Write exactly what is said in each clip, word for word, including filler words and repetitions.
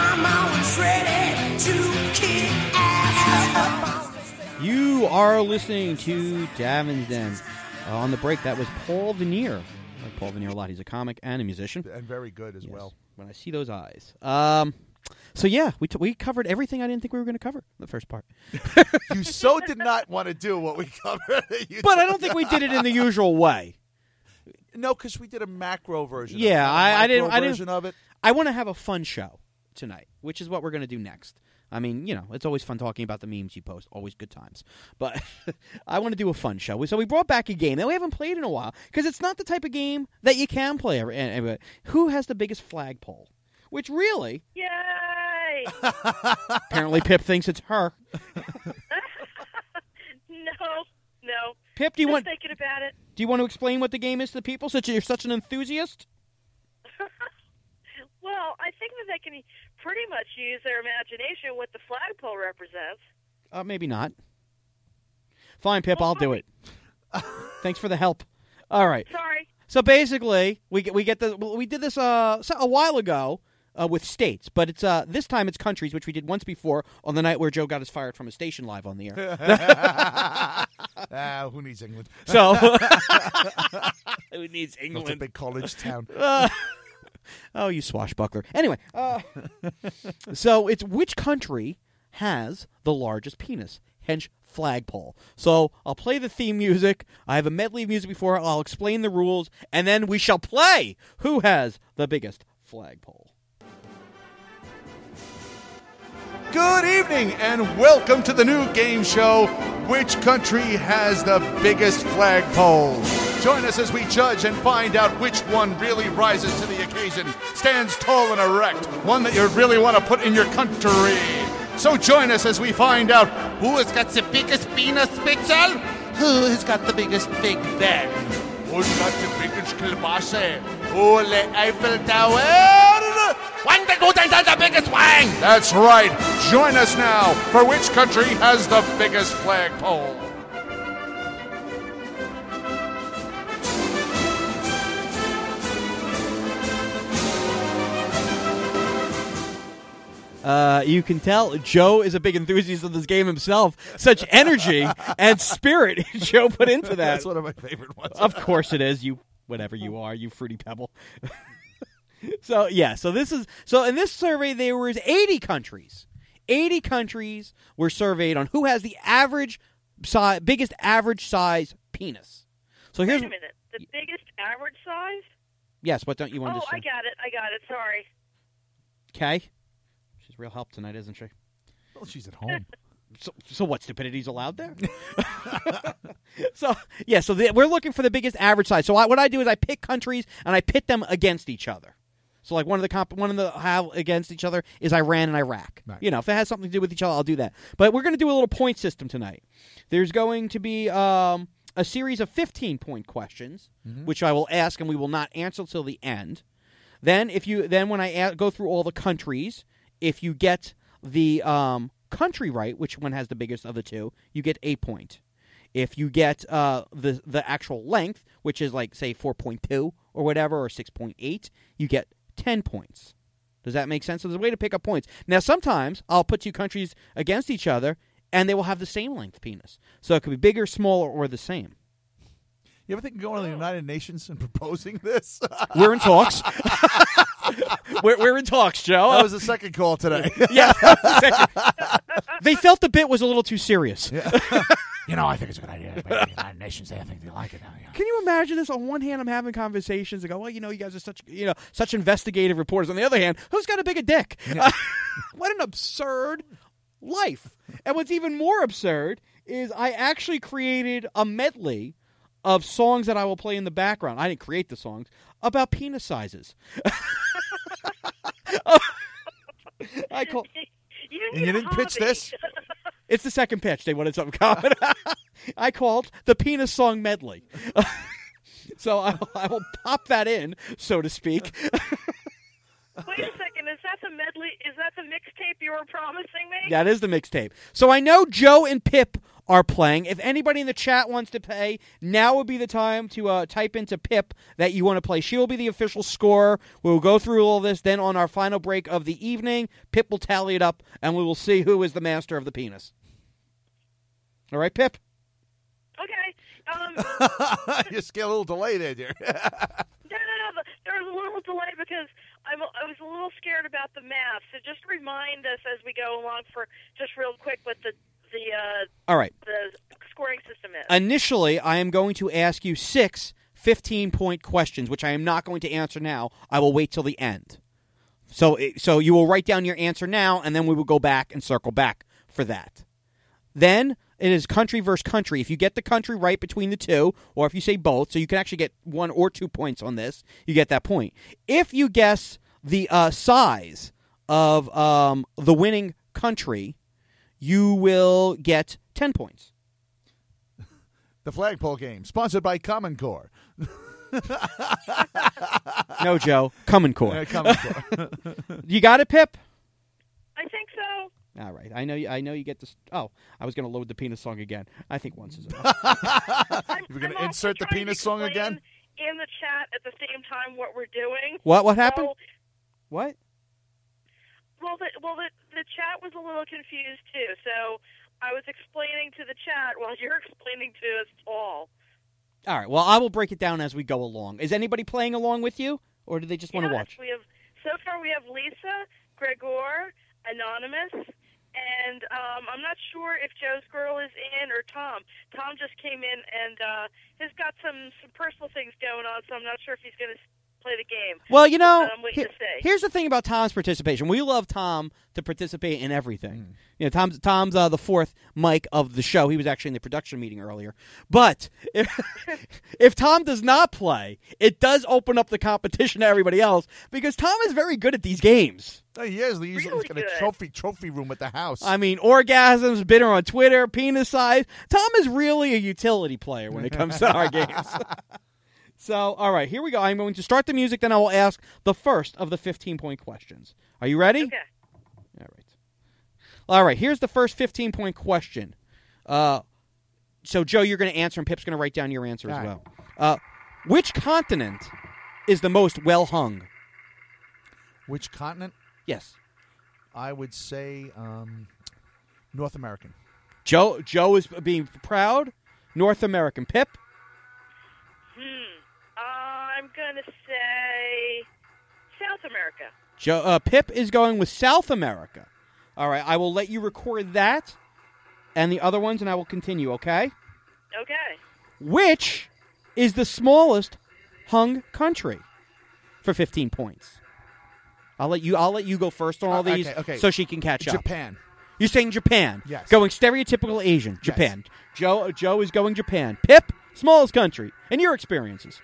I'm always ready to kick ass. You are listening to Davin's Den. Uh, on the break, that was Paul Veneer. I like Paul Veneer a lot. He's a comic and a musician. And very good as Yes, well. when I see those eyes. Um, so, yeah, we, t- we covered everything I didn't think we were going to cover in the first part. You so did not want to do what we covered. You But I don't think we did it in the usual way. No, because we did a macro version. Yeah, of it, I- I didn't- micro I didn't- version of it. I want to have a fun show tonight, which is what we're going to do next. I mean, you know, it's always fun talking about the memes you post. Always good times. But I want to do a fun show. So we brought back a game that we haven't played in a while because it's not the type of game that you can play. Every, every, who has the biggest flagpole? Which really, Yay! apparently Pip thinks it's her. no, no. Pip, do you Just want thinking about it. do you want to explain what the game is to the people since you're such an enthusiast? Well, I think that they can pretty much use their imagination what the flagpole represents. Uh, maybe not. Fine, Pip, Well, I'll do it. Thanks for the help. All right. Sorry. So basically, we get we get the we did this uh so- a while ago uh, with states, but it's uh this time it's countries, which we did once before on the night where Joe got us fired from a station live on the air. Ah, who needs England? So who needs It's a England? big college town. Uh, oh, you swashbuckler. Anyway, uh, so it's which country has the largest penis? Hence flagpole. So I'll play the theme music. I have a medley of music before. I'll explain the rules, and then we shall play who has the biggest flagpole. Good evening and welcome to the new game show, Which Country Has the Biggest Flagpole? Join us as we judge and find out which one really rises to the occasion, stands tall and erect, one that you really want to put in your country. So join us as we find out who has got the biggest penis, Mitchell? Who has got the biggest Big Ben? Who's got the biggest kielbasa? Oh, the Eiffel Tower? One that goes inside the biggest wang! That's right. Join us now for which country has the biggest flagpole. Uh, you can tell Joe is a big enthusiast of this game himself. Such energy and spirit Joe put into that. That's one of my favorite ones. Of course it is. You, whatever you are, you fruity pebble. So yeah, so this is so in this survey there was eighty countries. eighty countries were surveyed on who has the average size, biggest average size penis. So here's Wait a minute. The biggest average size? yes. What don't you want Oh, to say? I got it. I got it. Sorry. Okay, she's real help tonight, isn't she? Well, she's at home. So, so what stupidity's allowed there? so yeah, so the, we're looking for the biggest average size. So I, what I do is I pick countries and I pit them against each other. So like one of the comp, one of the have against each other is Iran and Iraq. Right. You know, if it has something to do with each other, I'll do that. But we're going to do a little point system tonight. There's going to be um, a series of fifteen point questions, Mm-hmm. which I will ask and we will not answer till the end. Then if you then when I a- go through all the countries, if you get the um, country right, which one has the biggest of the two, you get a point. If you get uh, the the actual length, which is like say four point two or whatever, or six point eight, you get ten points. Does that make sense? So there's a way to pick up points. Now sometimes I'll put two countries against each other, and they will have the same length penis. So it could be bigger, smaller, or the same. You ever think of going to the United Nations and proposing this? We're in talks. we're, we're in talks, Joe. That was the second call today. Yeah. They felt the bit was a little too serious. You know, I think it's a good idea. But the United Nations, I think they like it now. Yeah. Can you imagine this? On one hand, I'm having conversations and go, well, you know, you guys are such, you know, such investigative reporters. On the other hand, who's got a bigger dick? Yeah. Uh, what an absurd life. And what's even more absurd is I actually created a medley of songs that I will play in the background. I didn't create the songs about penis sizes. I call. You And need you a didn't pitch hobby. this? It's the second pitch. They wanted something common. I called the penis song medley. So I, I will pop that in, so to speak. Wait a second. Is that the medley? Is that the mixtape you were promising me? That is the mixtape. So I know Joe and Pip are playing. If anybody in the chat wants to play, now would be the time to uh, type into Pip that you want to play. She will be the official scorer. We'll go through all this. Then on our final break of the evening, Pip will tally it up, and we will see who is the master of the penis. All right, Pip? Okay. Um, you just get a little delay there, dear. no, no, no. There was a little delay because I'm, I was a little scared about the math. So just remind us as we go along for just real quick what the the uh, All right. the scoring system is. Initially, I am going to ask you six fifteen-point questions, which I am not going to answer now. I will wait till the end. So, so you will write down your answer now, and then we will go back and circle back for that. Then it is country versus country. If you get the country right between the two, or if you say both, so you can actually get one or two points on this, you get that point. If you guess the uh, size of um, the winning country, you will get ten points. The flagpole game, sponsored by Common Core. No, Joe. Common Core. Uh, Common Core. You got it, Pip? I think so. All right. I know you, I know you get this. Oh, I was going to load the penis song again. I think once is enough. I'm, You're going I'm to also insert the trying to penis song explain again? in the chat at the same time what we're doing. What? What happened? So, What? well, the, well, the, the chat was a little confused too. So I was explaining to the chat while you're explaining to us all. All right. Well, I will break it down as we go along. Is anybody playing along with you, or do they just want to Yes, watch? We have so far we have Lisa, Gregor, Anonymous, and um, I'm not sure if Joe's girl is in or Tom. Tom just came in and uh, has got some, some personal things going on, so I'm not sure if he's going to play the game. Well, you know, But I'm waiting he- to see. here's the thing about Tom's participation. We love Tom to participate in everything. Mm. You know, Tom's Tom's uh, the fourth mic of the show. He was actually in the production meeting earlier. But if, if Tom does not play, it does open up the competition to everybody else because Tom is very good at these games. Oh, he is. He's Really he's got a good. trophy trophy room at the house. I mean, orgasms, bitter on Twitter, penis size. Tom is really a utility player when it comes to our games. So, all right, here we go. I'm going to start the music, then I will ask the first of the fifteen-point questions. Are you ready? Okay. All right. All right, here's the first fifteen-point question. Uh, so, Joe, you're going to answer, and Pip's going to write down your answer as All right. well. Uh, which continent is the most well-hung? Which continent? Yes. I would say um, North American. Joe Joe is being proud. North American. Pip? Hmm. I'm going to say South America. Joe, uh, Pip is going with South America. All right, I will let you record that and the other ones, and I will continue, okay? Okay. Which is the smallest hung country for fifteen points? I'll let you I'll let you go first on all Uh, okay, these okay. so she can catch up. Japan. You're saying Japan. Yes. Going stereotypical Asian. Yes. Japan. Joe Joe is going Japan. Pip, smallest country. And your experiences.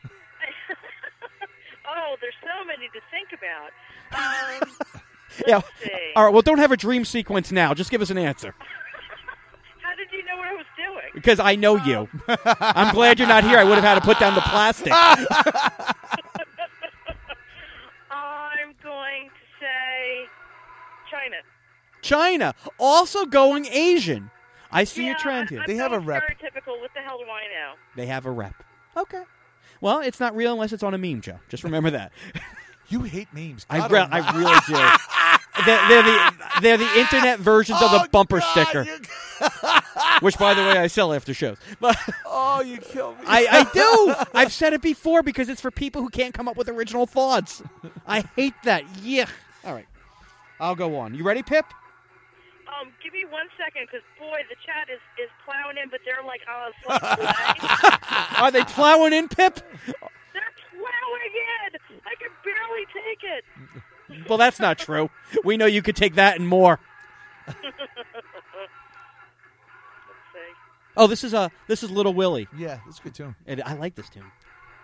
Oh, there's so many to think about. Um, Yeah. see. All right, well, don't have a dream sequence now. Just give us an answer. How did you know what I was doing? Because I know you. I'm glad you're not here. I would have had to put down the plastic. I'm going to say China. China, also going Asian. I see yeah, a trend here. I'm They have a going rep. Stereotypical. What the hell do I know? They have a rep. Okay. Well, it's not real unless it's on a meme, Joe. Just remember that. You hate memes. I, God re- almighty. I really do. they're, they're the they're the internet versions of the Oh, bumper God, sticker, you- which, by the way, I sell after shows. But oh, you killed me. I, I do. I've said it before because it's for people who can't come up with original thoughts. I hate that. Yeah. All right. I'll go on. You ready, Pip? Um, give me one second, because boy, the chat is, is plowing in, but they're like on a slow delay. Are they plowing in, Pip? They're plowing in. I can barely take it. Well, that's not true. We know you could take that and more. Let's see. Oh, this is a this is Little Willie. Yeah, that's a good tune. And I like this tune.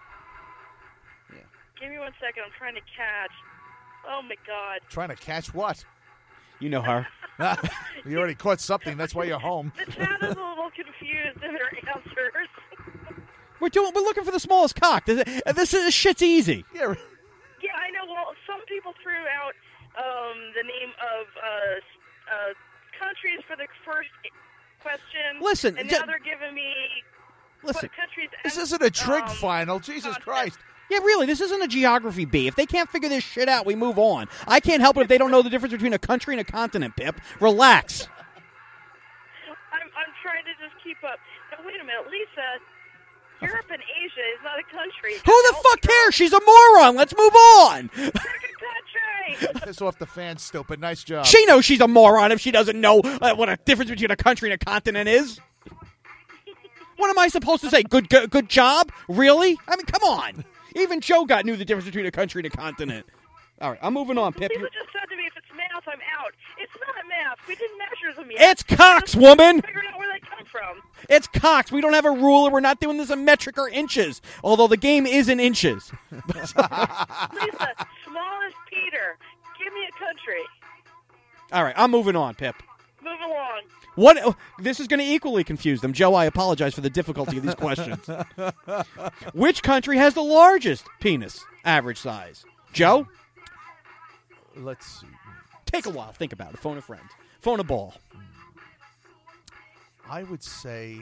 Give me one second. I'm trying to catch. Oh my God. Trying to catch what? You know her. You already caught something. That's why you're home. The chat is a little confused in their answers. We're doing. We're looking for the smallest cock. This, this is shit's easy. Yeah. Yeah, I know. Well, some people threw out um, the name of uh, uh, countries for the first question. Listen, and ju- now they're giving me Listen, what countries. This and, isn't a trig um, final. Jesus contest. Christ. yeah, really, this isn't a geography bee. If they can't figure this shit out, we move on. I can't help it if they don't know the difference between a country and a continent, Pip. Relax. I'm I'm trying to just keep up. Now, wait a minute, Lisa. Europe and Asia is not a country. Who the fuck cares? She's a moron. Let's move on. Pick a country. Piss off the fans, stupid. Nice job. She knows she's a moron if she doesn't know uh, what a difference between a country and a continent is. What am I supposed to say? Good, good, good job? Really? I mean, come on. Even Joe got knew the difference between a country and a continent. All right, I'm moving on, Pip. Lisa just said to me, if it's math, I'm out. It's not math. We didn't measure them yet. It's cocks, woman. Figure out where they come from. It's cocks. We don't have a ruler. We're not doing this in metric or inches. Although the game is in inches. Lisa, smallest Peter. Give me a country. All right, I'm moving on, Pip. Move along. What? Oh, this is going to equally confuse them. Joe, I apologize for the difficulty of these questions. Which country has the largest penis average size? Joe? Let's see. Take a while. Think about it. Phone a friend. Phone a ball. I would say...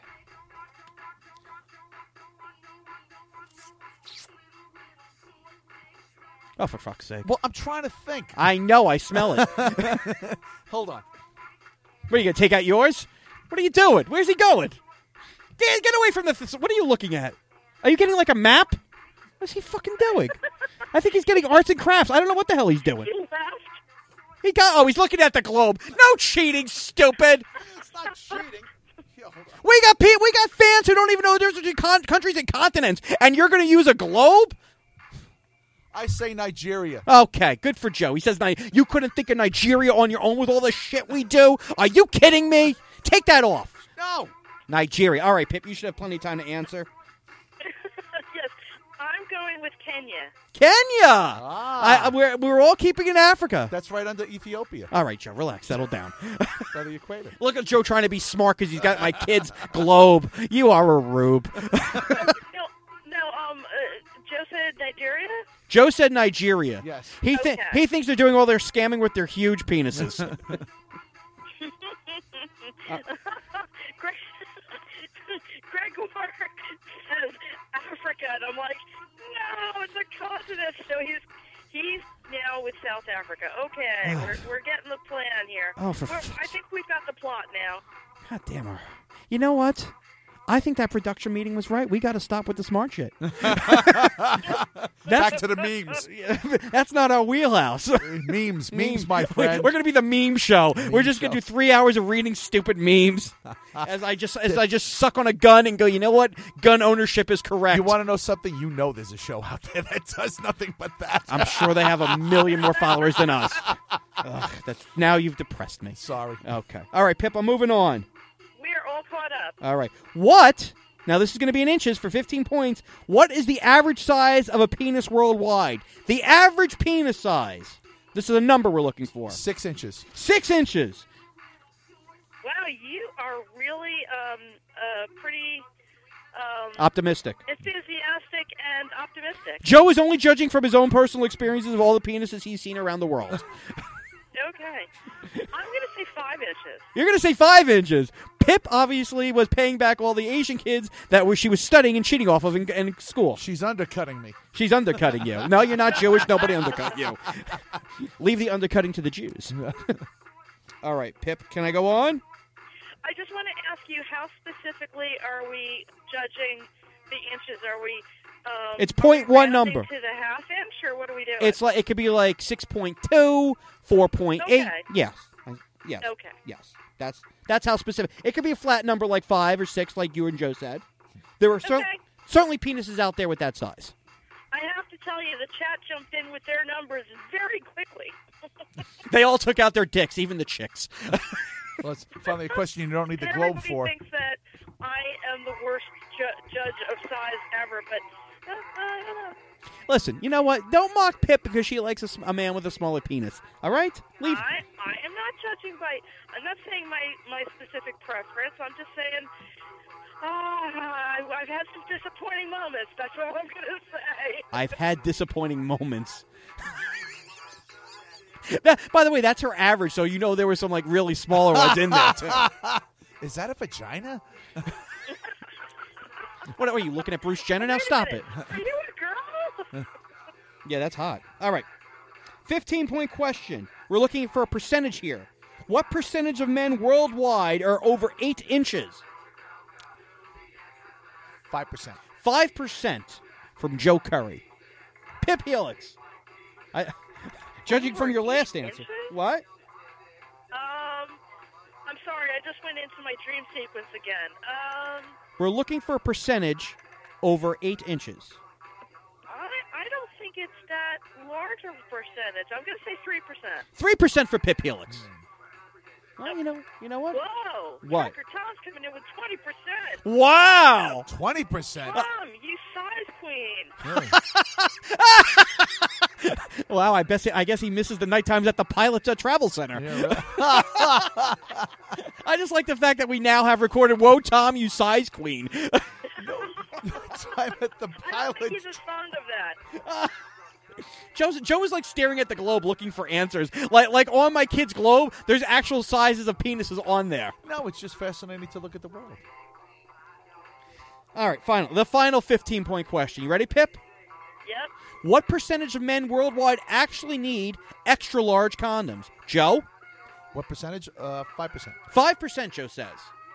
Oh, for fuck's sake. Well, I'm trying to think. I know. I smell it. Hold on. What, are you going to take out yours? What are you doing? Where's he going? Get, get away from the... Th- what are you looking at? Are you getting like a map? What's he fucking doing? I think he's getting arts and crafts. I don't know what the hell he's doing. You left. He got... Oh, he's looking at the globe. No cheating, stupid. It's not cheating. Yo, hold on. We got pe- we got fans who don't even know the difference between con- countries and continents, and you're going to use a globe? I say Nigeria. Okay, good for Joe. He says Ni- you couldn't think of Nigeria on your own with all the shit we do? Are you kidding me? Take that off. No. Nigeria. All right, Pip, you should have plenty of time to answer. Yes, I'm going with Kenya. Kenya. Ah. I, I- we're we're all keeping in Africa. That's right under Ethiopia. All right, Joe, relax, settle down. By the equator. Look at Joe trying to be smart because he's got my kid's globe. You are a rube. No, no. Um, uh, Joe said Nigeria. Joe said Nigeria. Yes. He th- Okay. he thinks they're doing all their scamming with their huge penises. Greg, Greg Moore says Africa, and I'm like, no, it's a continent. So he's he's now with South Africa. Okay, we're we're getting the plan here. Oh, for We're- fuck's I think we've got the plot now. God damn her. You know what? I think that production meeting was right. We got to stop with the smart shit. Back to the memes. That's not our wheelhouse. memes. Memes, my friend. We're going to be the meme show. We're just going to show. do three hours of reading stupid memes as I just as I just suck on a gun and go, you know what? Gun ownership is correct. You want to know something? You know there's a show out there that does nothing but that. I'm sure they have a million more followers than us. Ugh, that's, now you've depressed me. Sorry. Okay. All right, Pip, I'm moving on. We're all caught up. All right. What? Now, this is going to be in inches for fifteen points. What is the average size of a penis worldwide? The average penis size. This is a number we're looking for. Six inches. Six inches. Wow, you are really um uh pretty um Optimistic. enthusiastic and optimistic. Joe is only judging from his own personal experiences of all the penises he's seen around the world. Okay, I'm gonna say five inches. You're going to say five inches. Pip obviously was paying back all the Asian kids that were, she was studying and cheating off of in, in school. She's undercutting me. She's undercutting you. No, you're not Jewish. Nobody undercut you. Leave the undercutting to the Jews. All right, Pip, can I go on? I just want to ask you, how specifically are we judging the inches? Are we? Um, It's are we point one rounding number. to the half inch, or what are we doing? It's like it could be like six point two, four point eight. Okay. Yes. Yes. Okay. Yes. That's that's how specific. It could be a flat number like five or six, like you and Joe said. There are cer- Okay. certainly penises out there with that size. I have to tell you, the chat jumped in with their numbers very quickly. They all took out their dicks, even the chicks. Well, it's finally a question you don't need the And globe everybody for. thinks that I am the worst ju- judge of size ever, but uh, I don't know. Listen, you know what? Don't mock Pip because she likes a, sm- a man with a smaller penis. All right? Leave. I, I am not judging by. I'm not saying my, my specific preference. I'm just saying. Oh, I, I've had some disappointing moments. That's what I'm going to say. I've had disappointing moments. That, by the way, that's her average, so you know there were some like really smaller ones in there too. Is that a vagina? What are you looking at, Bruce Jenner? Now Wait a stop minute. it. Are you a girl? Yeah, that's hot. All right. fifteen-point question. We're looking for a percentage here. What percentage of men worldwide are over eight inches? Five percent. Five percent from Joe Curry. Pip Helix. I, judging from your last eight answer. inches? What? Um, I'm sorry, I just went into my dream sequence again. Um, We're looking for a percentage over eight inches. I I don't think it's that large of a percentage. I'm going to say three percent. Three percent for Pip Helix. Well, you know, you know what? Whoa! What? Doctor Tom's coming in with twenty percent. Wow! Twenty percent. Tom, you size queen. Really? Wow, I guess I guess he misses the night times at the Pilot uh, Travel Center. Yeah, really. I just like the fact that we now have recorded, "Whoa, Tom, you size queen." Time at the I don't think pilot. he's as fond of that. Joe's, Joe is like staring at the globe looking for answers. Like like on my kid's globe, there's actual sizes of penises on there. No, it's just fascinating to look at the world. All right, final. The final fifteen-point question. You ready, Pip? Yep. What percentage of men worldwide actually need extra-large condoms? Joe? What percentage? Uh, five percent. five percent, Joe says.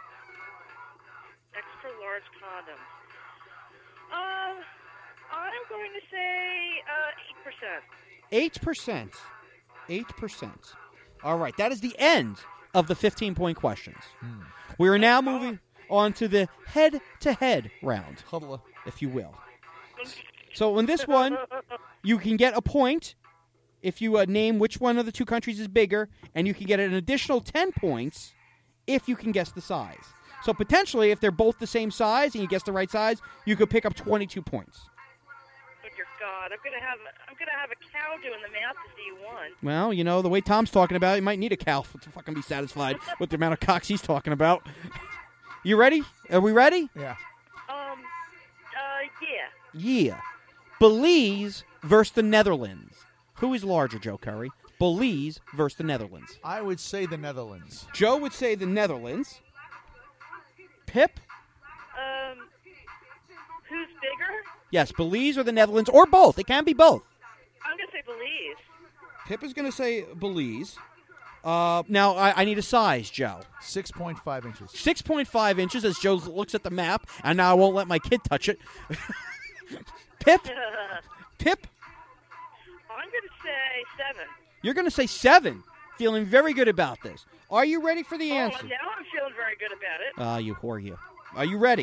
Extra large condoms. Um, I'm going to say uh, eight percent. eight percent. eight percent. All right, that is the end of the fifteen-point questions. We are now moving on to the head-to-head round, Huddle. if you will. So in this one, you can get a point if you uh, name which one of the two countries is bigger, and you can get an additional ten points if you can guess the size. So potentially, if they're both the same size and you guess the right size, you could pick up twenty-two points. Oh dear God, I'm gonna have I'm gonna have a cow doing the math to see you won. Well, you know, the way Tom's talking about it, you might need a cow to fucking be satisfied with the amount of cocks he's talking about. You ready? Are we ready? Yeah. Um, uh, yeah. Yeah. Belize versus the Netherlands. Who is larger, Joe Curry? Belize versus the Netherlands. I would say the Netherlands. Joe would say the Netherlands. Pip? Um, who's bigger? Yes, Belize or the Netherlands, or both. It can be both. I'm gonna say Belize. Pip is going to say Belize. Uh, now, I, I need a size, Joe. Six point five inches. six point five inches as Joe looks at the map, and now I won't let my kid touch it. Pip? Pip? I'm gonna say seven. You're going to say seven. Feeling very good about this. Are you ready for the Oh, answer? now I'm feeling very good about it. Ah, you whore, you. Are you ready?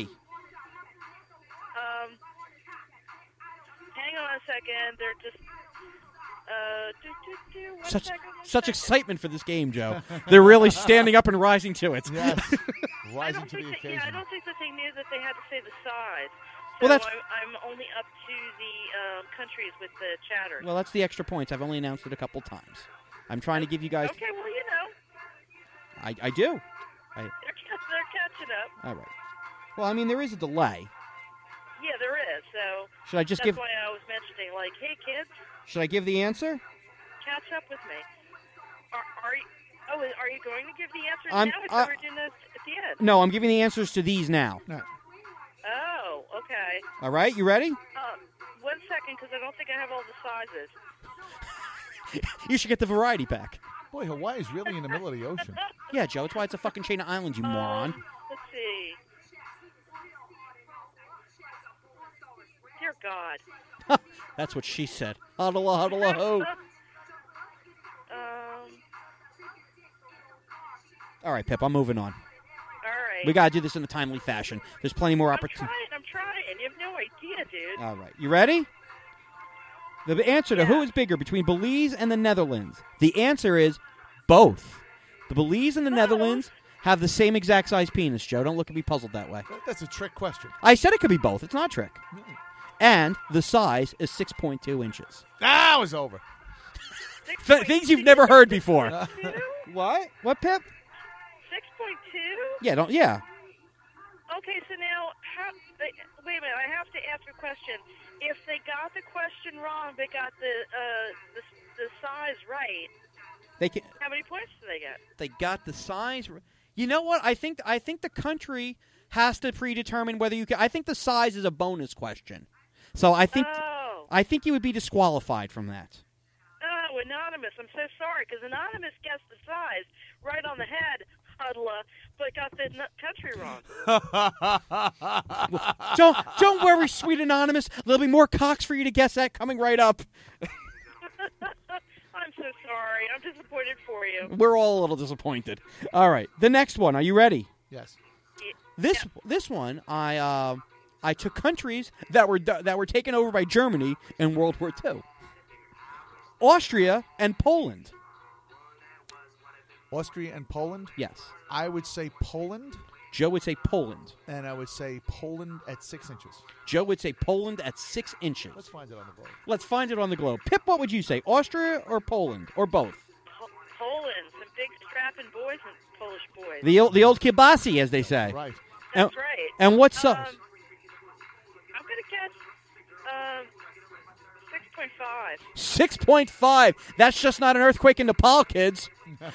Um, hang on a second. They're just. Uh, do, do, do, one Such second, one such second. excitement for this game, Joe. They're really standing up and rising to it. Yes. I Rising don't to think the that, occasion. yeah, I don't think that they knew that they had to say the size. Well, So that's- I'm, I'm only up to the um, countries with the chatter. Well, that's the extra points. I've only announced it a couple times. I'm trying to give you guys. Okay, well, you know, I, I do. I, they're, ca- they're catching up. all right. Well, I mean, there is a delay. Yeah, there is. So Should I just that's give? why I was mentioning, like, hey, kids, Should I give the answer? catch up with me. Are, are you? Oh, are you going to give the answers I'm- now? I uh, thought we were doing this at the end. No, I'm giving the answers to these now. No. Oh, okay. All right, you ready? Um, one second, because I don't think I have all the sizes. You should get the variety pack. Boy, Hawaii is really in the middle of the ocean. Yeah, Joe. It's why it's a fucking chain of islands, you moron. Um, let's see. Dear God. That's what she said. Huddle, huddle, ho. Um, All right, Pip. I'm moving on. all right. We gotta do this in a timely fashion. There's plenty more I'm opportunity. trying, I'm trying. You have no idea, dude. All right, you ready? The answer to Yeah. who is bigger between Belize and the Netherlands. The answer is both. The Belize and the Both? Netherlands have the same exact size penis, Joe. Don't look at me puzzled that way. That- That's a trick question. I said it could be both. It's not a trick. And the size is six point two inches. Ah, it was over. Six Th- point things you've two? never heard before. Two? What? What, Pip? Six point two? Yeah, don't. Yeah. Okay, so now, how, wait a minute, I have to ask a question. If they got the question wrong, but got the, uh, the, the size right, They can. how many points do they get? They got the size. r- You know what? I think I think the country has to predetermine whether you can. I think the size is a bonus question. So I think Oh. I think you would be disqualified from that. Oh, Anonymous. I'm so sorry, because Anonymous guessed the size right on the head, Huddla, but got the n- country wrong. Don't don't worry, sweet Anonymous. There'll be more cocks for you to guess at coming right up. I'm so sorry. I'm disappointed for you. We're all a little disappointed. All right, the next one. Are you ready? Yes. This this one, I uh, I took countries that were that were taken over by Germany in World War Two. Austria and Poland. Austria and Poland? Yes. I would say Poland, Joe would say Poland. and I would say Poland at six inches. Joe would say Poland at six inches. Let's find it on the globe. Let's find it on the globe. Pip, what would you say? Austria or Poland? Or both? Po- Poland, some big strapping boys and Polish boys. The old, the old kibasi, as they say. Right. That's and, right. And what size? Um, I'm going to guess um, six point five. six point five. That's just not an earthquake in Nepal, kids.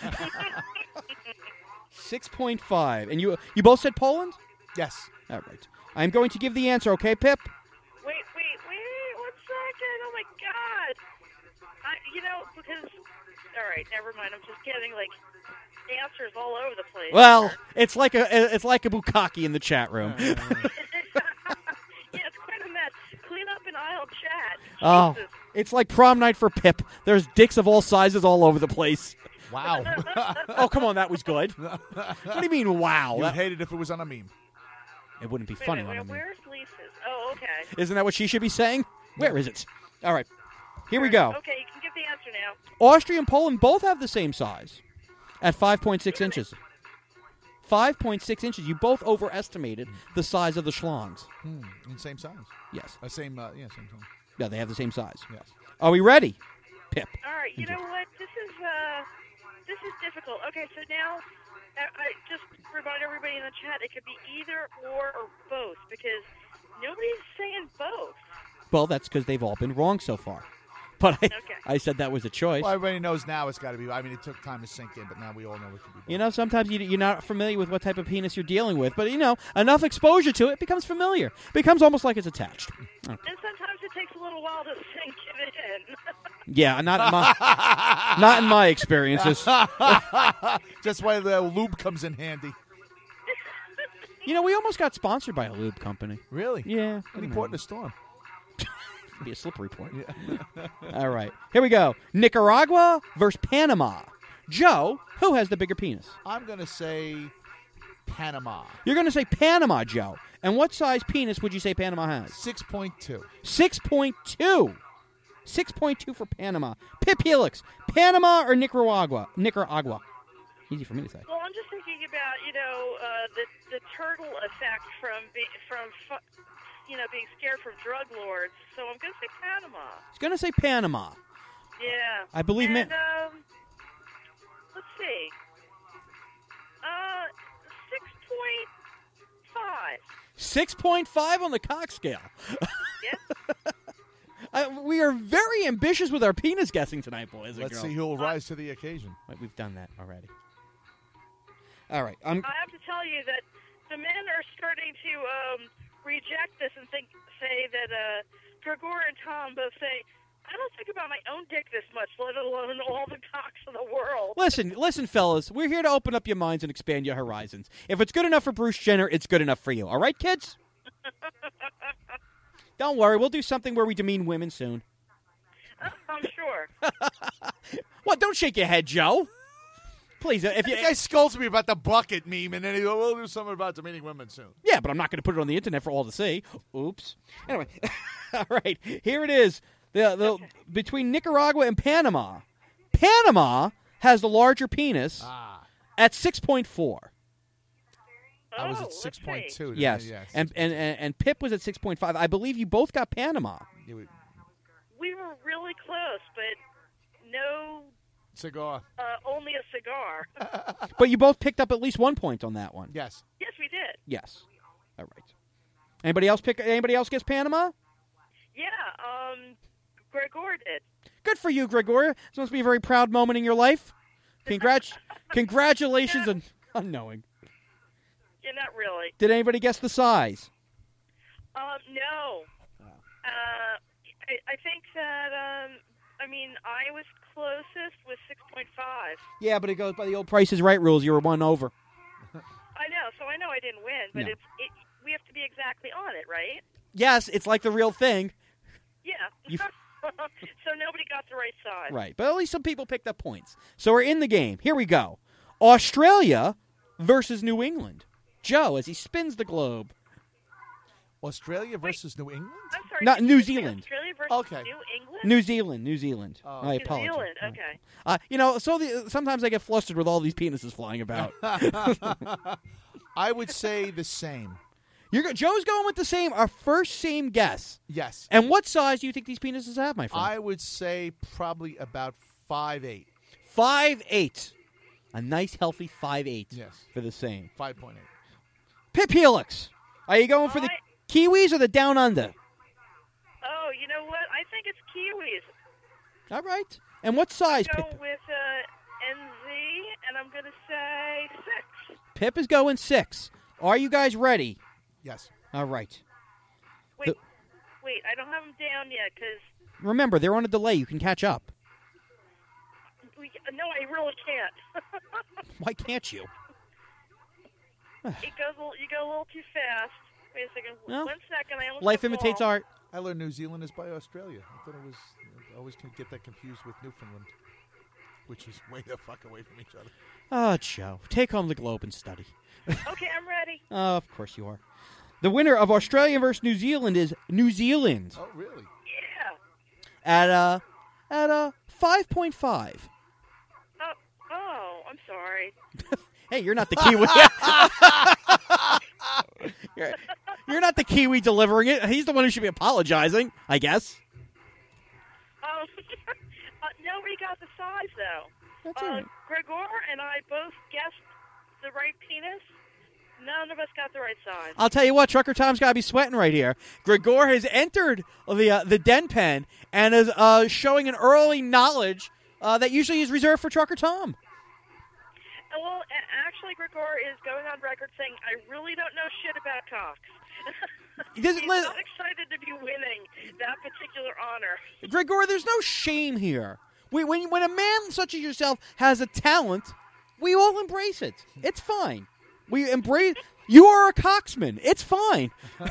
six point five. And you you both said Poland? Yes. All right. I'm going to give the answer, okay, Pip? Wait, wait, wait, one second. Oh, my God. I, you know, because, all right, never mind. I'm just getting, like, answers all over the place. Well, it's like a it's like a bukkake in the chat room. Yeah, it's quite a mess. Clean up an aisle chat. Oh, Jesus. it's like prom night for Pip. There's dicks of all sizes all over the place. Wow. Oh, come on, that was good. What do you mean, wow? You would That- hate it if it was on a meme. it wouldn't be Wait a funny. minute, on where, a meme. where's Lisa's? Oh, okay. Isn't that what she should be saying? Where is it? All right. Here we go. Okay, you can give the answer now. Austria and Poland both have the same size at five point six inches. five point six inches. You both overestimated the size of the schlongs. Hmm. In same size. Yes. Uh, same, uh, yeah, same size. Yeah, they have the same size. Yes. Are we ready? Pip. All right, you know what? This is uh, this is difficult. Okay, so now I, I just remind everybody in the chat it could be either or or both because nobody's saying both. Well, that's because they've all been wrong so far. But I, Okay. I said that was a choice. Well, everybody knows now it's got to be. I mean, it took time to sink in, but now we all know it could be. You know, sometimes you, you're not familiar with what type of penis you're dealing with, but, you know, enough exposure to it becomes familiar. becomes almost like it's attached. Okay. And sometimes it takes a little while to sink it in. Yeah, not in my, not in my experiences. Just why the lube comes in handy. You know, we almost got sponsored by a lube company. Really? Yeah. Any port in the storm. Be a slippery point. All right. Here we go. Nicaragua versus Panama. Joe, who has the bigger penis? I'm going to say Panama. You're going to say Panama, Joe. And what size penis would you say Panama has? six point two. six point two. six point two for Panama. Pip Helix, Panama or Nicaragua? Nicaragua. Easy for me to say. Well, I'm just thinking about you know uh, the the turtle effect from be, from fu- you know being scared from drug lords. So I'm going to say Panama. I was going to say Panama. Yeah. I believe And, ma- um, let's see. Uh, six point five. six point five on the cock scale. Yes. Uh, we are very ambitious with our penis guessing tonight, boys and Let's girls. see who will rise to the occasion. Wait, we've done that already. All right. I'm, I have to tell you that the men are starting to um, reject this and think, say that uh, Gregor and Tom both say, I don't think about my own dick this much, let alone all the cocks in the world. listen, listen, fellas. We're here to open up your minds and expand your horizons. If it's good enough for Bruce Jenner, it's good enough for you. All right, kids? Don't worry. We'll do something where we demean women soon. I'm sure. What? Don't shake your head, Joe. Please, uh, if you... The guy scolds me about the bucket meme, and then he goes, we'll do something about demeaning women soon. Yeah, but I'm not going to put it on the internet for all to see. Oops. Anyway, all right. Here it is. The, the Okay. Between Nicaragua and Panama. Panama has the larger penis Ah. at six point four. I was Oh, at let's six point see. two. Yes. Yes. And, and, and, and Pip was at six point five. I believe you both got Panama. You would- We were really close, but no, Cigar. uh, only a cigar. But you both picked up at least one point on that one. Yes. Yes, we did. Yes. All right. Anybody else pick? Anybody else gets Panama? Yeah, um, Gregor did. Good for you, Gregoria. This must be a very proud moment in your life. Congrat- congratulations on, on knowing. Yeah, not really. Did anybody guess the size? Um, no. Uh, I, I think that, um, I mean, I was closest with six point five. Yeah, but it goes by the old Price is Right rules. You were one over. I know, so I know I didn't win, but No. it's it, we have to be exactly on it, right? Yes, it's like the real thing. Yeah. You- So nobody got the right size. Right, but at least some people picked up points. So we're in the game. Here we go. Australia versus New England. Joe, as he spins the globe. Australia versus New England? I'm sorry. Not did New you say Zealand. Australia versus Okay. New England? New Zealand, New Zealand. Oh. I New apologize. Zealand, Right. okay. Uh, you know, so the, sometimes I get flustered with all these penises flying about. I would say the same. You're go- Joe's going with the same. Our first same guess. Yes. And what size do you think these penises have, my friend? I would say probably about five eight. Five eight. A nice, healthy five eight. Yes. For the same. five point eight. Pip Helix. Are you going for the I- Kiwis or the Down Under? Oh, you know what? I think it's Kiwis. All right. And what size, Go Pip? with uh, N Z, and I'm going to say six. Pip is going six. Are you guys ready? Yes. All right. Wait, The- wait, I don't have them down yet because Remember, they're on a delay. You can catch up. we. No, I really can't. Why can't you? It goes. A little, you go a little too fast. Wait a second. Well, One second. I almost Life got imitates ball. art. I learned New Zealand is by Australia. I thought it was. I always can get that confused with Newfoundland, which is way the fuck away from each other. Oh, Joe. Take home the globe and study. Okay, I'm ready. Oh, of course you are. The winner of Australia versus New Zealand is New Zealand Oh, really? Yeah. at uh at uh five point five. Oh, oh, I'm sorry. Hey, you're not the Kiwi. you're, you're not the Kiwi delivering it. He's the one who should be apologizing, I guess. Um, uh, nobody got the size though. That's uh, all right. Gregor and I both guessed the right penis. None of us got the right size. I'll tell you what, Trucker Tom's got to be sweating right here. Gregor has entered the uh, the den pen and is uh, showing an early knowledge uh, that usually is reserved for Trucker Tom. Uh, well, a- actually, Gregor is going on record saying, I really don't know shit about cocks. Does- He's li- not excited to be winning that particular honor. Gregor, there's no shame here. We, when when a man such as yourself has a talent, we all embrace it. It's fine. We embrace. You are a cocksman. It's fine.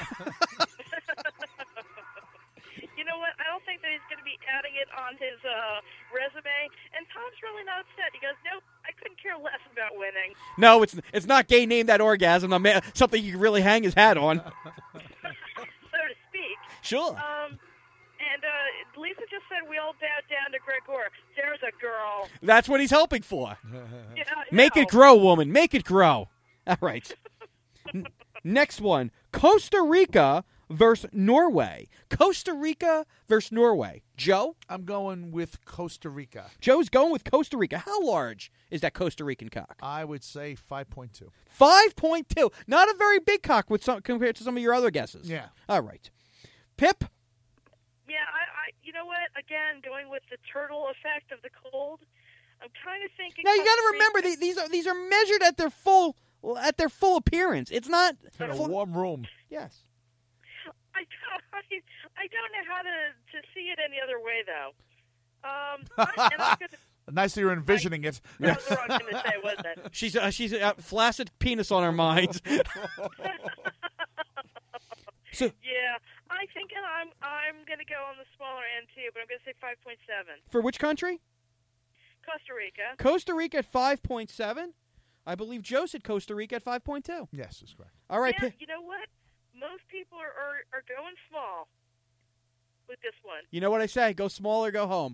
You know what? I don't think that he's going to be adding it on his uh, resume. And Tom's really not upset. He goes, nope, I couldn't care less about winning. No, it's it's not gay. Name that orgasm. A man, something you can really hang his hat on. So to speak. Sure. Um, and uh, Lisa just said we all bowed down to Gregor. There's a girl. That's what he's hoping for. Yeah, I Make know. it grow, woman. Make it grow. All right. N- next one. Costa Rica versus Norway. Costa Rica versus Norway. Joe? I'm going with Costa Rica. Joe's going with Costa Rica. How large is that Costa Rican cock? I would say five point two. five point two. Not a very big cock with some, compared to some of your other guesses. Yeah. All right. Pip? Yeah, I, I, you know what? Again, going with the turtle effect of the cold, I'm kind of thinking. Now you got to Costa remember Rica- the- these are these are measured at their full at their full appearance. It's not In a full- warm room. Yes. I don't, I don't know how to, to see it any other way, though. Um, I, and I'm gonna, Nice that you're envisioning it. that was the wrong thing to say, wasn't it? She's uh, she's a flaccid penis on her mind. So Yeah, I think I'm I'm gonna go on the smaller end too, but I'm gonna say five point seven. for which country? Costa Rica. Costa Rica at five point seven. I believe Joe said Costa Rica at five point two. Yes, that's correct. All right. Yeah, Pi- you know what? Most people are, are are going small with this one. you know what I say? Go small or go home.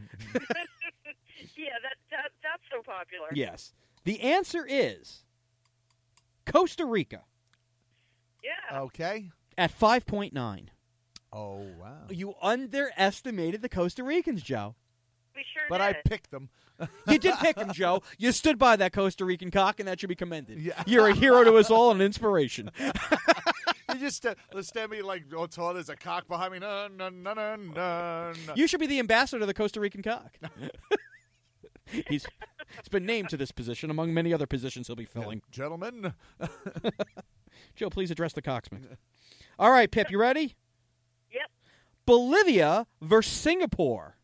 Yeah, that that that's so popular. Yes. The answer is Costa Rica Yeah. Okay. at five point nine. Oh, wow. You underestimated the Costa Ricans, Joe. We sure But did. I picked them. You did pick them, Joe. You stood by that Costa Rican cock, and that should be commended. Yeah. You're a hero to us all and an inspiration. You just uh, stand me like, oh, tall, there's a cock behind me. No, no, no, no, no. no. You should be the ambassador to the Costa Rican cock. He's It's been named to this position among many other positions he'll be filling. Gentlemen. Joe, please address the cocksmith. All right, Pip, you ready? Yep. Bolivia versus Singapore.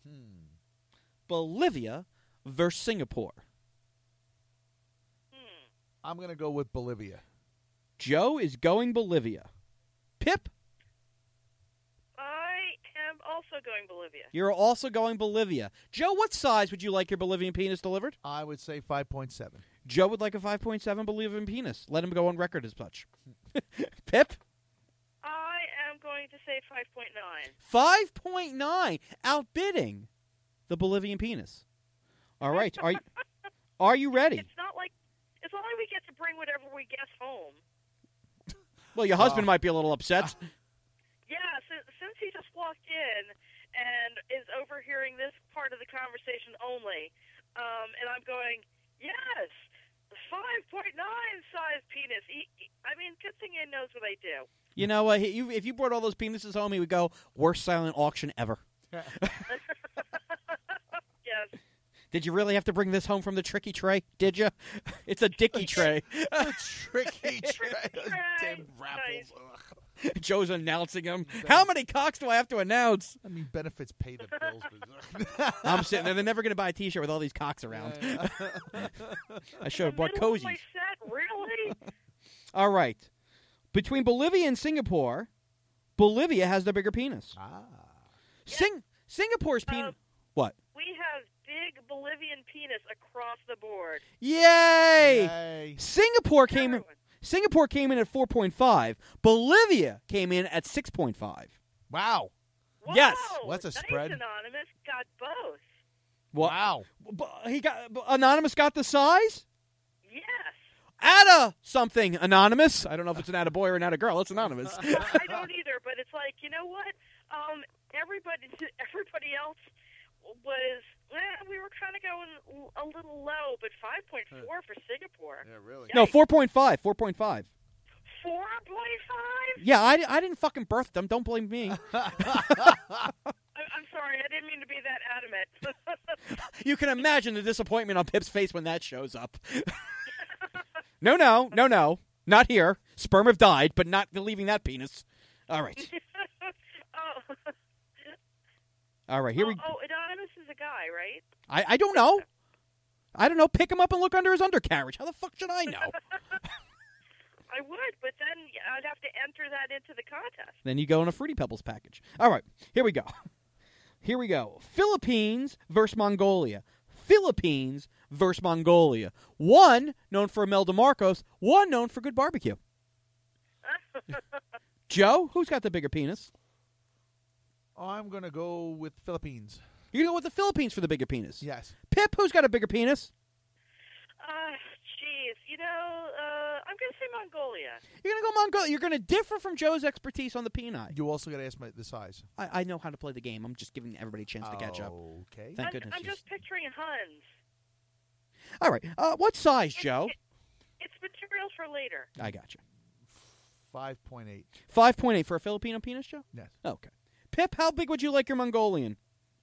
Bolivia versus Singapore. Hmm. I'm going to go with Bolivia. Joe is going Bolivia. Pip, I am also going Bolivia. you're also going Bolivia. Joe, what size would you like your Bolivian penis delivered? I would say five point seven. Joe would like a five point seven Bolivian penis. Let him go on record as such. Pip, I am going to say five point nine. five point nine, outbidding the Bolivian penis. All right, are you, are you ready? It's not like it's not like we get to bring whatever we guess home. Well, your husband Oh. might be a little upset. Yeah, since, since he just walked in and is overhearing this part of the conversation only, um, and I'm going, yes, five point nine size penis. He, he- I mean, good thing he knows what I do. You know, uh, he- you, if you brought all those penises home, he would go, worst silent auction ever. Yes. Did you really have to bring this home from the tricky tray? Did you? It's a dicky tray. The tricky tray. Those Tray. damn raffles. Nice. Ugh. Joe's announcing them. How many cocks do I have to announce? I mean, benefits pay the bills. But I'm sitting there. They're never going to buy a T-shirt with all these cocks around. I should have The bought middle of cozies. my set, really? All right. Between Bolivia and Singapore, Bolivia has the bigger penis. ah. Sing Singapore's penis. Um, What? We have big Bolivian penis across the board. Yay! Yay. Singapore came in. Everyone. Singapore came in at four point five. Bolivia came in at six point five. Wow. Whoa, Yes. What's a nice, spread? Anonymous got both. Well, Wow. b- he got Anonymous got the size. Yes. Atta something Anonymous. I don't know if it's an atta boy or an atta girl. It's Anonymous. I don't either, but it's like, you know what? Um, everybody, everybody else was. Eh, we were kind of going a little low, but five point four for Singapore. Yeah, really. No, four point five. four point five. Four point five. Yeah, I, I didn't fucking birth them. Don't blame me. I'm sorry, I didn't mean to be that adamant. You can imagine the disappointment on Pip's face when that shows up. No, no, no, no. Not here. Sperm have died, but not leaving that penis. All right. oh, All right, here oh, we oh, Anonymous is a guy, right? I, I don't know. I don't know. Pick him up and look under his undercarriage. How the fuck should I know? I would, but then I'd have to enter that into the contest. Then you go in a Fruity Pebbles package. All right, here we go. Here we go. Philippines versus Mongolia. Philippines versus Mongolia. One known for Imelda Marcos. One known for good barbecue. Joe, who's got the bigger penis? I'm going to go with Philippines. You go with the Philippines for the bigger penis. Yes. Pip, who's got a bigger penis? Uh, jeez, you know, uh, I'm going to say Mongolia. You're going to go Mongolia. You're going to differ from Joe's expertise on the peni. You also got to ask my the size. I, I know how to play the game. I'm just giving everybody a chance to catch up. Okay. Thank I'm, goodness. I'm you- just picturing Huns. All right. Uh, what size, Joe? It, it's material for later. I got you. five point eight. five point eight for a Filipino penis, Joe? Yes. Okay. Pip, how big would you like your Mongolian?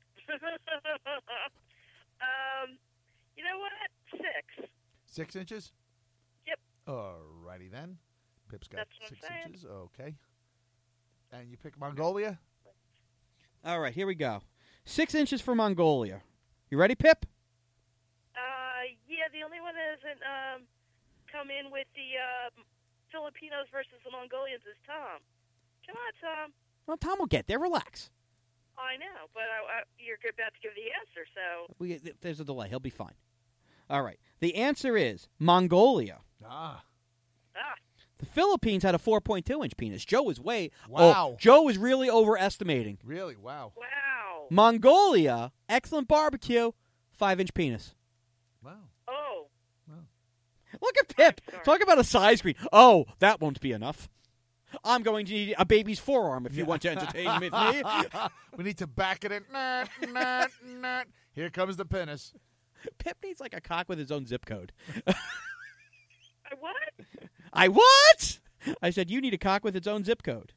um, you know what? Six. Six inches? Yep. Alrighty then. Pip's got That's what I'm six saying. inches. Okay. And you pick Mongolia? All right, here we go. Six inches for Mongolia. You ready, Pip? Uh, yeah, the only one that hasn't um, come in with the uh, Filipinos versus the Mongolians is Tom. Come on, Tom. Well, Tom will get there. Relax. I know, but I, I, you're about to give the answer, so We, th- there's a delay. He'll be fine. All right. The answer is Mongolia. Ah. ah, The Philippines had a four point two inch penis. Joe was way. Wow. Oh, Joe was really overestimating. Really? Wow. wow. Mongolia, excellent barbecue, five inch penis. Wow. Oh, Look at Pip. I'm sorry. Talk about a size screen. Oh, that won't be enough. I'm going to need a baby's forearm if you want to entertain with me. We need to back it in. Nah, nah, nah. Here comes the penis. Pip needs like a cock with his own zip code. I what? I what? I said you need a cock with its own zip code.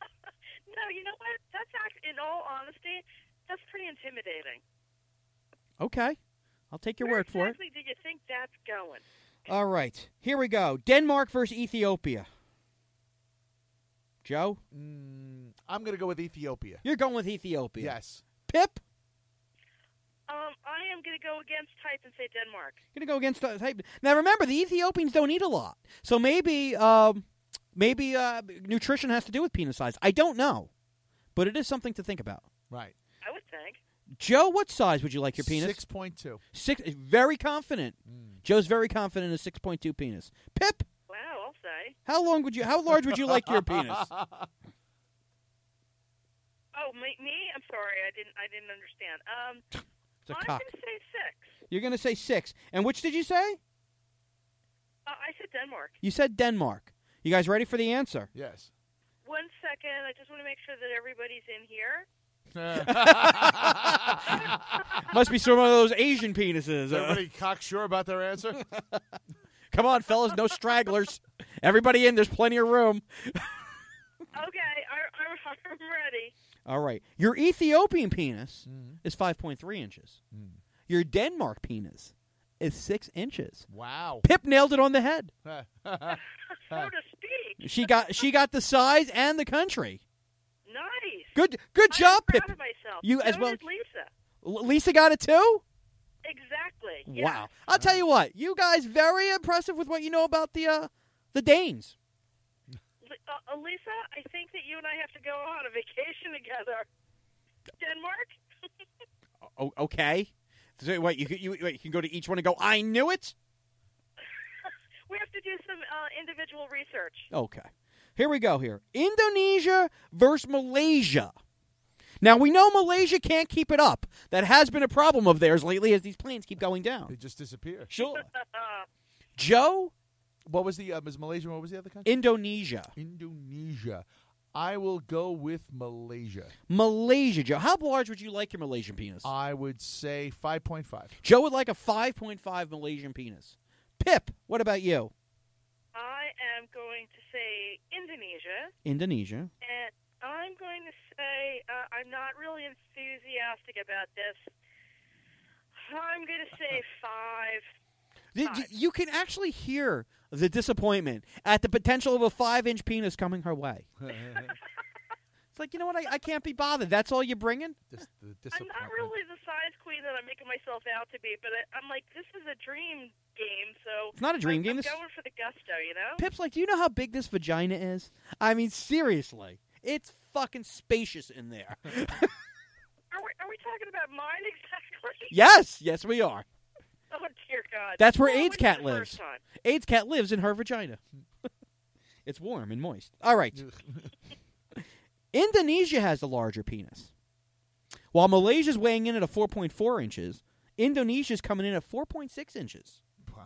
No, you know what? That's actually, in all honesty, that's pretty intimidating. Okay. I'll take your Where word for it. exactly do you think that's going? All right. Here we go. Denmark versus Ethiopia. Joe? Mm, I'm going to go with Ethiopia. You're going with Ethiopia. Yes. Pip? Um, I am going to go against type and say Denmark. Going to go against the type. Now, remember, the Ethiopians don't eat a lot. So maybe um, maybe uh, nutrition has to do with penis size. I don't know. But it is something to think about. Right. I would think. Joe, what size would you like your penis? six point two. Six. Very confident. Mm. Joe's very confident in a six point two penis. Pip, Wow, I'll say. how long would you? How large would you like your penis? Oh, me? me? I'm sorry, I didn't. I didn't understand. Um, It's a I'm cock. going to say six. You're going to say six. And which did you say? Uh, I said Denmark. You said Denmark. You guys ready for the answer? Yes. One second. I just want to make sure that everybody's in here. Must be some of those Asian penises. Is everybody cocksure about their answer? Come on, fellas, no stragglers. Everybody in, there's plenty of room. Okay, I, I'm, I'm ready. All right. Your Ethiopian penis Mm. is five point three inches. Mm. Your Denmark penis is six inches. Wow. Pip nailed it on the head. So to speak. She got she got the size and the country. Nice. Good good I'm job, proud Pip. of myself. You so as well- did Lisa. L- Lisa got it too? Exactly. Yeah. Wow. I'll tell you what. You guys very impressive with what you know about the uh, the Danes. Li- Uh, Lisa, I think that you and I have to go on a vacation together. Denmark? O- okay. So what you could- you wait, you can go to each one and go, "I knew it." We have to do some uh, individual research. Okay. Here we go here. Indonesia versus Malaysia. Now, we know Malaysia can't keep it up. That has been a problem of theirs lately as these planes keep going They down. just disappear. Sure. Uh, Joe, What was the, uh, was Malaysia, what was the other country? Indonesia. Indonesia. I will go with Malaysia. Malaysia, Joe. How large would you like your Malaysian penis? I would say five point five. Joe would like a five point five Malaysian penis. Pip, what about you? I am going to say Indonesia, Indonesia. and I'm going to say uh, I'm not really enthusiastic about this. I'm going to say five. Th- Five. You can actually hear the disappointment at the potential of a five-inch penis coming her way. It's like, you know what? I, I can't be bothered. That's all you're bringing? Dis- the I'm disappointment. not really the size queen that I'm making myself out to be, but I, I'm like, this is a dream game, so It's not a dream I'm, game. I'm This- going for the gusto, you know. Pip's like, do you know how big this vagina is? I mean, seriously. It's fucking spacious in there. Are we, are we talking about mine exactly? Yes. Yes, we are. Oh dear God. That's where Well, AIDS when's Cat the lives. first time? AIDS Cat lives in her vagina. It's warm and moist. All right. Indonesia has the larger penis. While Malaysia's weighing in at a four point four inches, Indonesia's coming in at four point six inches.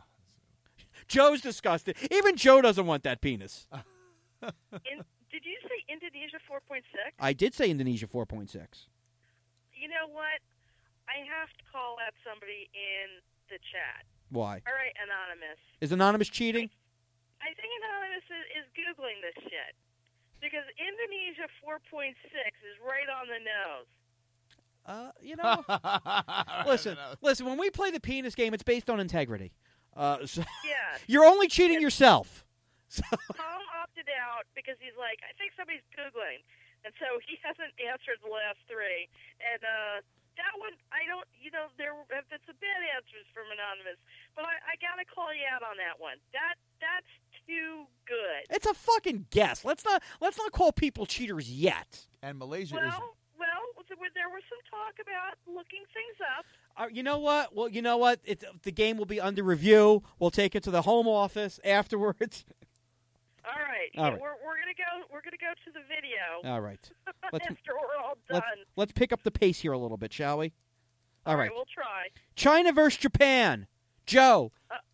Joe's disgusted. Even Joe doesn't want that penis. In, did you say Indonesia four point six? I did say Indonesia four point six. You know what? I have to call out somebody in the chat. Why? All right, Anonymous. Is Anonymous cheating? I think Anonymous is, is Googling this shit. Because Indonesia four point six is right on the nose. Uh, you know, listen, listen. When we play the penis game, it's based on integrity. Uh, so Yeah. you're only cheating yourself. So, Tom opted out because he's like, I think somebody's Googling. And so he hasn't answered the last three. And uh, that one, I don't, you know, there have been some bad answers from Anonymous. But I, I got to call you out on that one. That That's too good. it's a fucking guess. Let's not let's not call people cheaters yet. And Malaysia is. Well, well, there was some talk about looking things up. Uh, you know what? Well, you know what? It's, the game will be under review. We'll take it to the home office afterwards. All right. All Yeah, right. We're we're gonna go. We're gonna go to the video All right. Let's after we're all done. let's let's pick up the pace here a little bit, shall we? All right. We'll try. China versus Japan. Joe.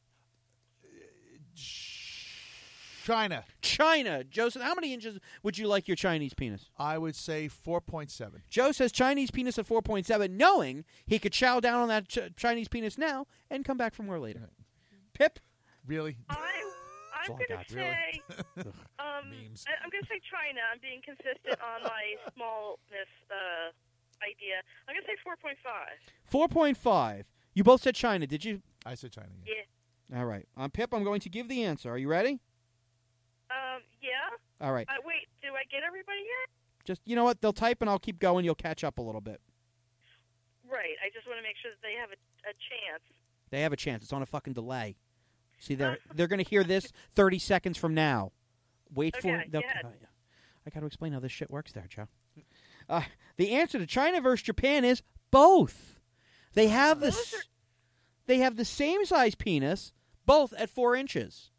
China. China. Joe said, how many inches would you like your Chinese penis? I would say four point seven. Joe says Chinese penis at four point seven, knowing he could chow down on that ch- Chinese penis now and come back for more later. Pip? Really? I'm I'm all I gonna got, say um Memes. I- I'm gonna say China. I'm being consistent on my smallness uh, idea. I'm gonna say four point five. four point five. You both said China, did you? I said China. Yeah. Yeah. All right. Um, Pip, I'm going to give the answer. Are you ready? Um. Yeah. All right. Uh, wait. Do I get everybody yet? Just, you know what? They'll type and I'll keep going. You'll catch up a little bit. Right. I just want to make sure that they have a, a chance. They have a chance. It's on a fucking delay. See, they're they're going to hear this thirty seconds from now. Wait for Okay, it. go ahead. I got to explain how this shit works there, Joe. Uh, the answer to China versus Japan is both. They have Those this. are- They have the same size penis, both at four inches.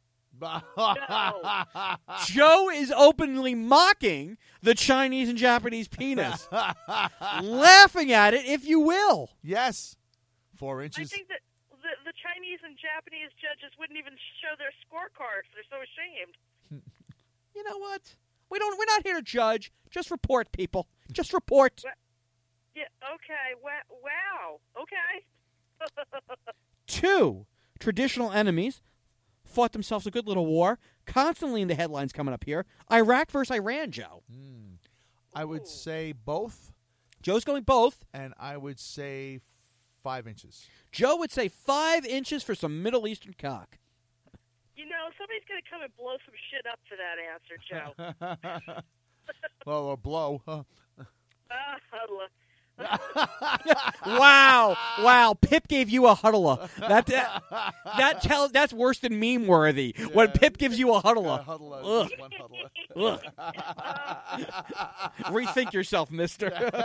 Joe is openly mocking the Chinese and Japanese penis, laughing at it, if you will. Yes. Four I inches. think that the, the Chinese and Japanese judges wouldn't even show their scorecards. They're so ashamed. You know what? We don't. We're not here to judge. Just report, people. Just report. Yeah. Okay. Wa- wow. Okay. Two traditional enemies fought themselves a good little war. Constantly in the headlines coming up here. Iraq versus Iran, Joe. Mm. I would Ooh. say both, Joe's going both. and I would say five inches. Joe would say five inches for some Middle Eastern cock. You know, somebody's going to come and blow some shit up for that answer, Joe. Well, or blow. Huh? Ah, huddler. Wow, wow! Pip gave you a huddler. That that, that tells that's worse than meme worthy. When Yeah. Pip gives you a huddler, Yeah, huddle out, Ugh. just one huddle. Ugh. Rethink yourself, Mister.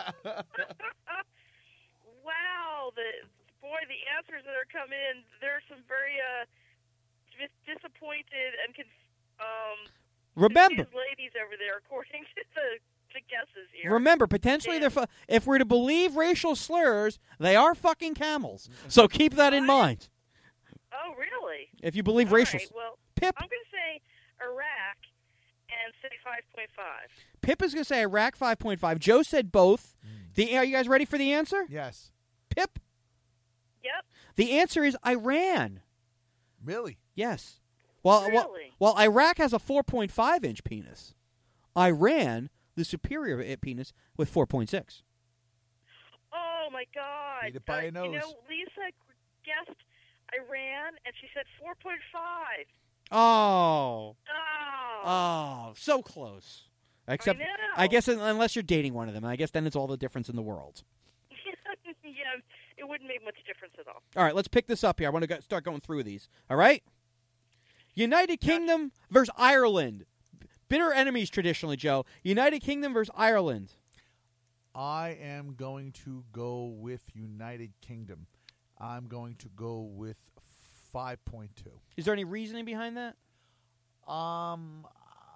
Wow, the boy, the answers that are coming in, there's some very uh, dis- disappointed and conf- um, Remember, confused ladies over there, according to the, the guesses here. remember, potentially Yeah. they're. Fu- if we're to believe racial slurs, they are fucking camels. So keep that in What? mind. Oh, really? If you believe All racial, right, well, Pip, I'm going to say Iraq and say five point five. Pip is going to say Iraq five point five. Joe said both. The, are you guys ready for the answer? Yes. Pip, Yep. the answer is Iran. Really? Yes. Well, well, Really? well, Iraq has a four point five inch penis. Iran, the superior i- penis, with four point six. Oh, my God. Eat it by Uh, your nose. You know, Lisa guessed Iran, and she said four point five. Oh. Oh. Oh, so close. Except, I know. I guess un- unless you're dating one of them. I guess then it's all the difference in the world. Yeah, it wouldn't make much difference at all. All right, let's pick this up here. I want to go, start going through these. All right? United Kingdom versus Ireland. Bitter enemies traditionally, Joe. United Kingdom versus Ireland. I am going to go with United Kingdom. I'm going to go with five point two. Is there any reasoning behind that? Um,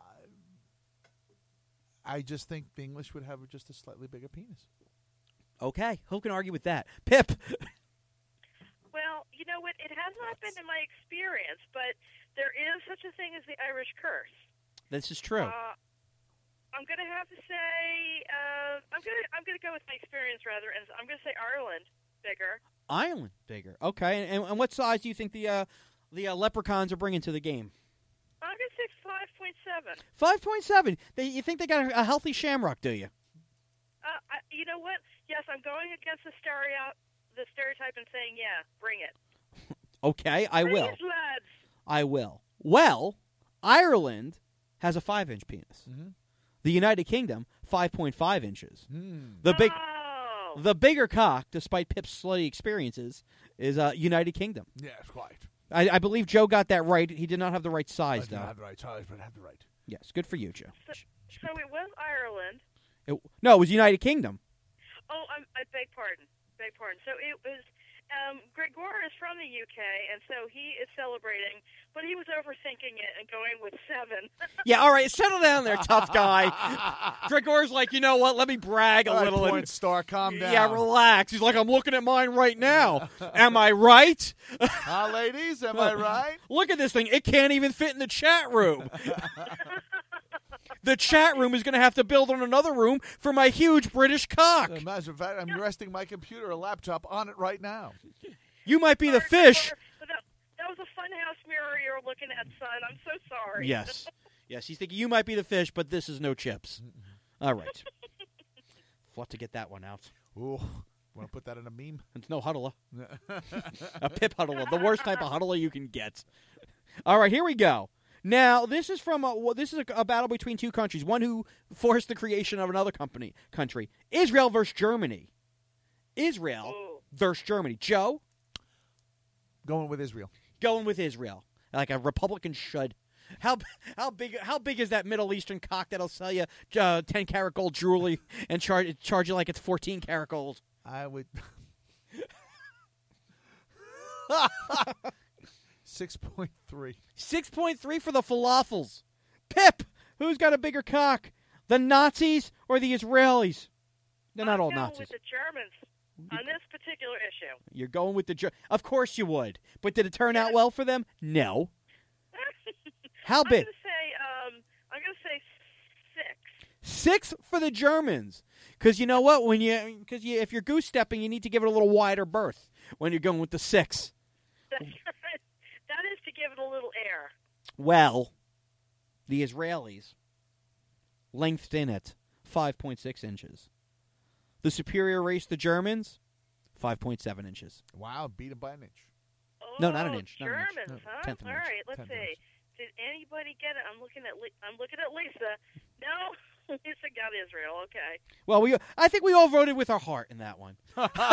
I just think the English would have just a slightly bigger penis. Okay, who can argue with that? Pip. Well, you know what? It has not been in my experience, but there is such a thing as the Irish curse. This is true. Uh, I'm going to have to say uh, I'm going to I'm going to go with my experience rather, and I'm going to say Ireland bigger. Ireland bigger. Okay, and, and what size do you think the uh, the uh, leprechauns are bringing to the game? I'm going to say five point seven. Five point seven. They, you think they got a, a healthy shamrock? Do you? Uh, I, you know what? Yes, I'm going against the stereo the stereotype and saying, yeah, bring it. Okay, I bring will. it, lads. I will. Well, Ireland has a five-inch penis. Mm-hmm. The United Kingdom, five point five inches. Hmm. The big, Oh. the bigger cock, despite Pip's slutty experiences, is uh, United Kingdom. Yes, quite. I, I believe Joe got that right. He did not have the right I size, did though. not have the right size, but I had the right. Yes, good for you, Joe. So, so it was Ireland. It, no, it was United Kingdom. Oh, I'm, I beg pardon. Beg pardon. So it was. Um, Gregor is from the U K, and so he is celebrating, but he was overthinking it and going with seven. Yeah, all right, settle down there, tough guy. Gregor's like, you know what? Let me brag a All right, little. porn and- star, calm down. Yeah, relax. He's like, I'm looking at mine right now. Am I right? Huh, ladies, am I right? Look at this thing. It can't even fit in the chat room. The chat room is going to have to build on another room for my huge British cock. As a matter of fact, I'm resting my computer or laptop on it right now. You might be the Sorry, fish. Gregor, but That, that was a funhouse mirror you were looking at, son. I'm so sorry. Yes. Yes, he's thinking you might be the fish, but this is no chips. All right. We'll have to get that one out. Ooh, want to put that in a meme? It's no huddler. A pip huddler, the worst type of huddler you can get. All right, here we go. Now, this is from a, well, this is a, a battle between two countries. One who forced the creation of another company country. Israel versus Germany. Israel Ooh. versus Germany. Joe? Going with Israel. Going with Israel, like a Republican should. How how big how big is that Middle Eastern cock that'll sell you uh, ten karat gold jewelry and charge charge you like it's fourteen karat gold? I would. Six point three. Six point three for the falafels. Pip, who's got a bigger cock, the Nazis or the Israelis? They're not I'm all going Nazis. with the Germans on this particular issue. You're going with the Ger- Of course you would, but did it turn out well for them? No. How big? I'm gonna say, um, I'm gonna say six. Six for the Germans, because you know what? When you, because you, if you're goose stepping, you need to give it a little wider berth when you're going with the six. That's right. That is to give it a little air. Well, the Israelis lengthed in it five point six inches. The superior race, the Germans, five point seven inches. Wow, beat him by an inch. Oh, No, not an inch, not an inch. Germans, No, huh? tenth of an All inch. right, let's Tenth of an see. inch. Did anybody get it? I'm looking at. Li- I'm looking at Lisa. No, Lisa got Israel. Okay. Well, we I think we all voted with our heart in that one.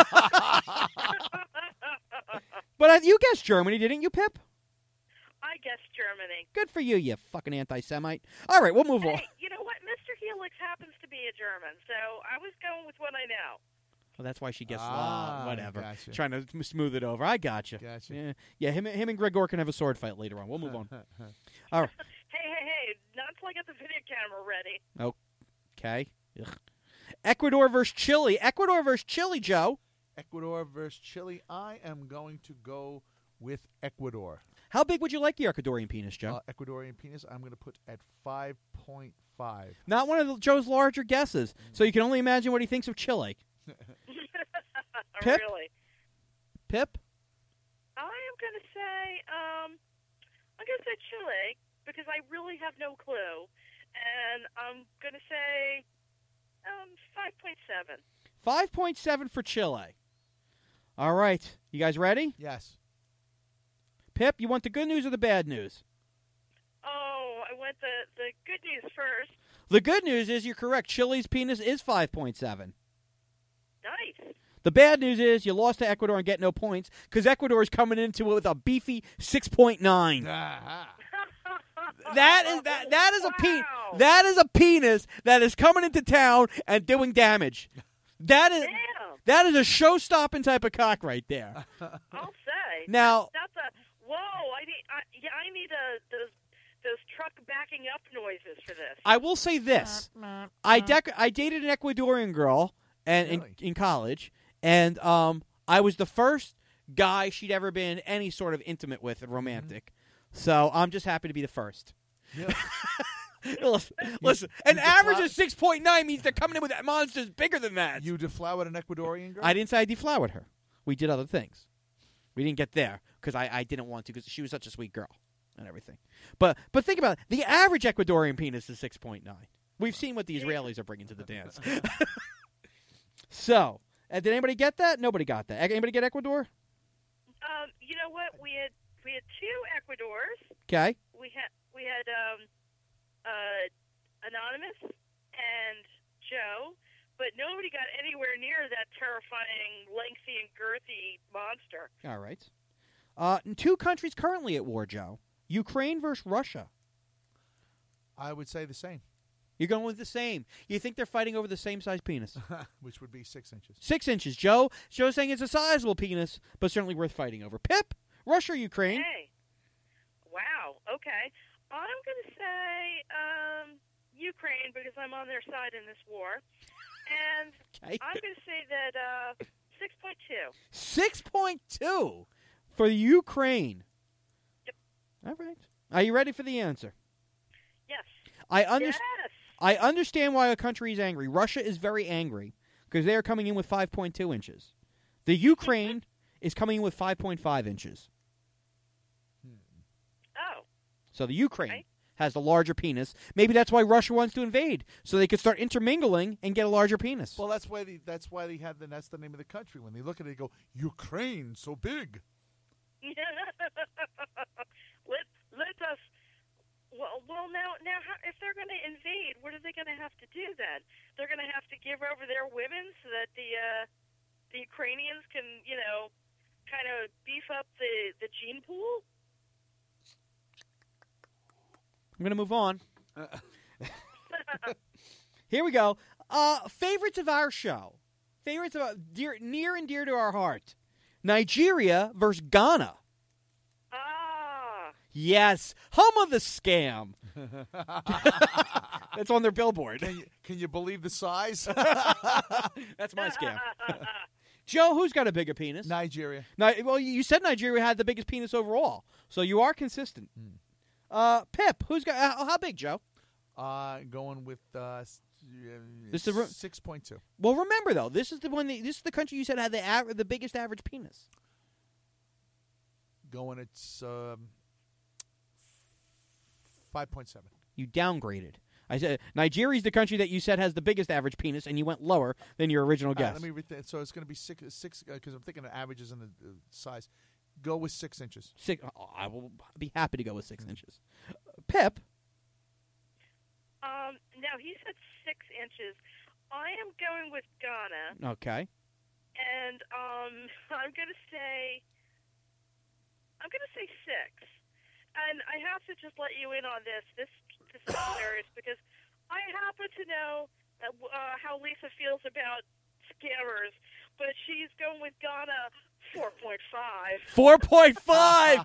But uh, you guessed Germany, didn't you, Pip? I guess Germany. Good for you, you fucking anti-Semite. All right, we'll move on. Hey, you know what? Mister Helix happens to be a German, so I was going with what I know. Well, that's why she gets Ah, uh, whatever. gotcha. Trying to sm- smooth it over. I gotcha. Gotcha. Yeah, yeah. Him, him and Gregor can have a sword fight later on. We'll move on. All right. Hey, hey, hey! Not until I get the video camera ready. Okay. Ugh. Ecuador versus Chile. Ecuador versus Chile, Joe. Ecuador versus Chile. I am going to go with Ecuador. How big would you like your Ecuadorian penis, Joe? Uh, Ecuadorian penis, I'm going to put at five point five. Not one of the, Joe's larger guesses, so you can only imagine what he thinks of Chile. Pip? Really? Pip? I am going to say, um, I'm going to say Chile because I really have no clue, and I'm going to say um, five point seven. five point seven for Chile. All right. You guys ready? Yes. Pip, you want the good news or the bad news? Oh, I went the the good news first. The good news is you're correct. Chile's penis is five point seven. Nice. The bad news is you lost to Ecuador and get no points because Ecuador is coming into it with a beefy six point nine. Ah, That is that that is a pe- Wow. that is a penis that is coming into town and doing damage. That is Damn. that is a show-stopping type of cock right there. I'll say. Now, That's a whoa! I need I, yeah, I need a those those truck backing up noises for this. I will say this: I dec- I dated an Ecuadorian girl and Really? in, in college, and um, I was the first guy she'd ever been any sort of intimate with and romantic. So I'm just happy to be the first. yeah. listen, listen, an you average deflower- of six point nine means they're coming in with monsters bigger than that. You deflowered an Ecuadorian girl? I didn't say I deflowered her. We did other things. We didn't get there because I, I didn't want to because she was such a sweet girl and everything. But but think about it. The average Ecuadorian penis is six point nine. We've seen what the Israelis are bringing to the dance. So, uh, did anybody get that? Nobody got that. Anybody get Ecuador? Um, you know what? We had we had two Ecuadors. Okay. We had we had um, uh, Anonymous and Joe, but nobody got anywhere near that terrifying, lengthy, and girthy monster. All right. Uh, two countries currently at war, Joe. Ukraine versus Russia. I would say the same, You're going with the same. You think they're fighting over the same size penis? which would be six inches. Six inches, Joe. Joe's saying it's a sizable penis, but certainly worth fighting over. Pip, Russia or Ukraine? Hey, wow. Okay, I'm going to say um, Ukraine because I'm on their side in this war, and Okay. I'm going to say that uh, six point two. Six point two for Ukraine. Yep. All right. Are you ready for the answer? Yes. I under- Yes. I understand why a country is angry. Russia is very angry because they are coming in with five point two inches. The Ukraine is coming in with five point five inches. Oh. So the Ukraine Right. has the larger penis. Maybe that's why Russia wants to invade, so they could start intermingling and get a larger penis. Well, that's why they, that's why they had the that's the name of the country. When they look at it, they go, Ukraine, so big. let let us. Well, well, now, now, how, if they're going to invade, what are they going to have to do then? They're going to have to give over their women so that the uh, the Ukrainians can, you know, kind of beef up the, the gene pool. I'm going to move on. Here we go. Uh, favorites of our show. Favorites of our, dear, near and dear to our heart. Nigeria versus Ghana. Ah. Yes. Home of the scam. That's on their billboard. Can you, can you believe the size? That's my scam. Joe, who's got a bigger penis? Nigeria. Ni- well, you said Nigeria had the biggest penis overall, so you are consistent. Mm. Uh, Pip, who's got uh, how big, Joe? Uh, going with uh, s- uh, This is a- six point two. Well, remember though, this is the one. That, this is the country you said had the aver- the biggest average penis. Going at um, five point seven. You downgraded. I said Nigeria's the country that you said has the biggest average penis, and you went lower than your original guess. let me read that. So it's going to be six six because I'm thinking of averages and the uh, size. Go with six inches. Six. Oh, I will be happy to go with six inches. Pip. Um, now, he said six inches. I am going with Ghana, Okay. and um, I'm going to say, I'm going to say six. And I have to just let you in on this. This, this is hilarious because I happen to know uh, uh, how Lisa feels about scammers, but she's going with Ghana four point five. four point five.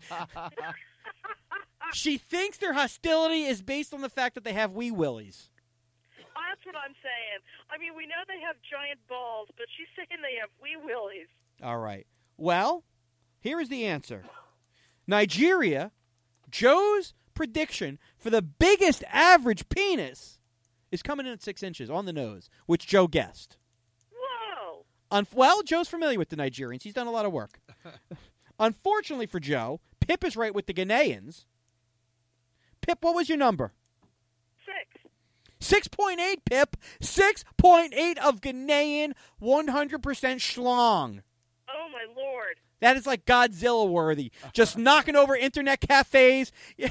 She thinks their hostility is based on the fact that they have wee willies. That's what I'm saying. I mean, we know they have giant balls, but she's saying they have wee willies. All right. Well, here is the answer. Nigeria, Joe's prediction for the biggest average penis is coming in at six inches on the nose, which Joe guessed. Whoa! Un- well, Joe's familiar with the Nigerians. He's done a lot of work. Unfortunately for Joe, Pip is right with the Ghanaians. Pip, what was your number? Six. six point eight, Pip. six point eight of Ghanaian, one hundred percent schlong. Oh, my Lord. That is like Godzilla worthy. Just knocking over internet cafes. Yeah,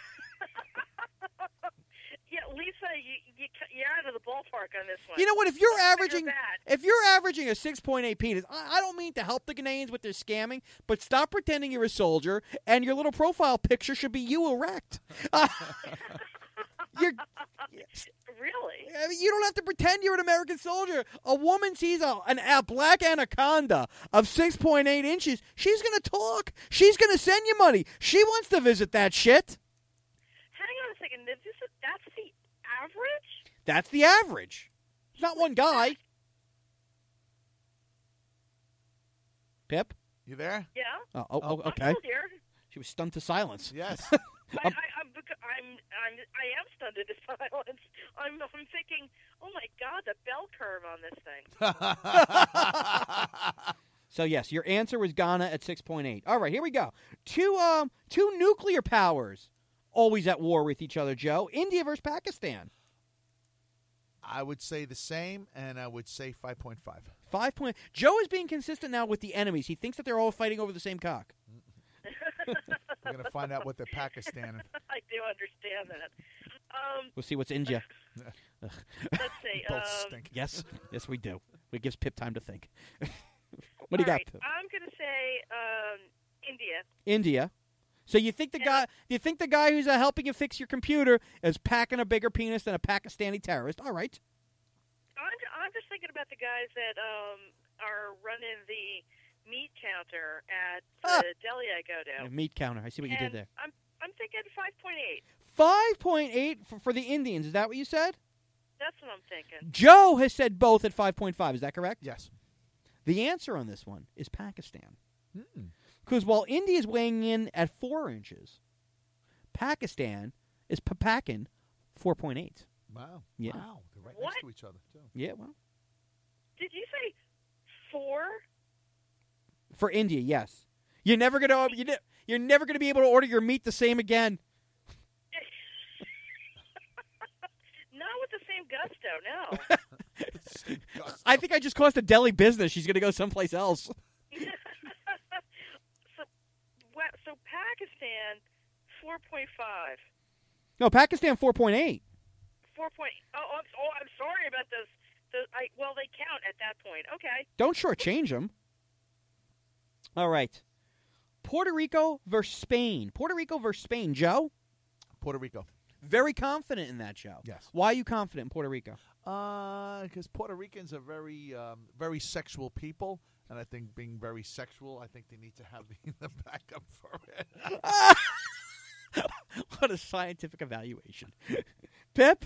Lisa, you, you, you're out of the ballpark on this one. You know what? If you're Don't averaging, figure that. if you're averaging a six point eight penis, I, I don't mean to help the Ghanaians with their scamming, but stop pretending you're a soldier, and your little profile picture should be you erect. Uh, you're, Really? I mean, you don't have to pretend you're an American soldier. A woman sees a, an, a black anaconda of six point eight inches. She's going to talk. She's going to send you money. She wants to visit that shit. Hang on a second. This is, that's the average? That's the average. It's not one guy. Pip? You there? Yeah. Oh, oh, oh, I'm okay. still here. She was stunned to silence. Yes. I, I, I'm, bec- I'm, I'm, I am stunned into silence. I'm, I'm thinking, oh my God, the bell curve on this thing. So yes, your answer was Ghana at six point eight. All right, here we go. Two, um, two nuclear powers always at war with each other. Joe, India versus Pakistan. I would say the same, and I would say five point five. Five point. Joe is being consistent now with the enemies. He thinks that they're all fighting over the same cock. We're going to find out what they're Pakistaning. I do understand that. Um, We'll see what's India. let's see. Both um, stink. Yes, yes, we do. It gives Pip time to think. What do you all got, right, Pip? I'm going to say um, India. India. So you think the guy? You think the guy who's uh, helping you fix your computer is packing a bigger penis than a Pakistani terrorist? All right. I'm, I'm just thinking about the guys that um, are running the meat counter at Ah. the deli I go to. A meat counter. I see what you did And there. I'm I'm thinking five point eight. Five point eight for, for the Indians. Is that what you said? That's what I'm thinking. Joe has said both at five point five. Is that correct? Yes. The answer on this one is Pakistan. Hmm. Because while India is weighing in at four inches, Pakistan is packing four point eight. Wow. Yeah. Wow. They're right What? next to each other, too. Yeah, well, Did you say four? for India, yes. You're never gonna you ne- you're never gonna be able to order your meat the same again. San Gusto, no. I think I just cost a deli business. She's going to go someplace else. so, wa- so Pakistan, four point five. No, Pakistan four point eight. Four point. Oh, oh, I'm, oh, I'm sorry about those. The, I, well, they count at that point. Okay. Don't shortchange them. All right. Puerto Rico versus Spain. Puerto Rico versus Spain. Joe? Puerto Rico. Very confident in that, Joe. Yes. Why are you confident in Puerto Rico? Uh, because Puerto Ricans are very, um, very sexual people, and I think being very sexual, I think they need to have the, the backup for it. What a scientific evaluation. Pip?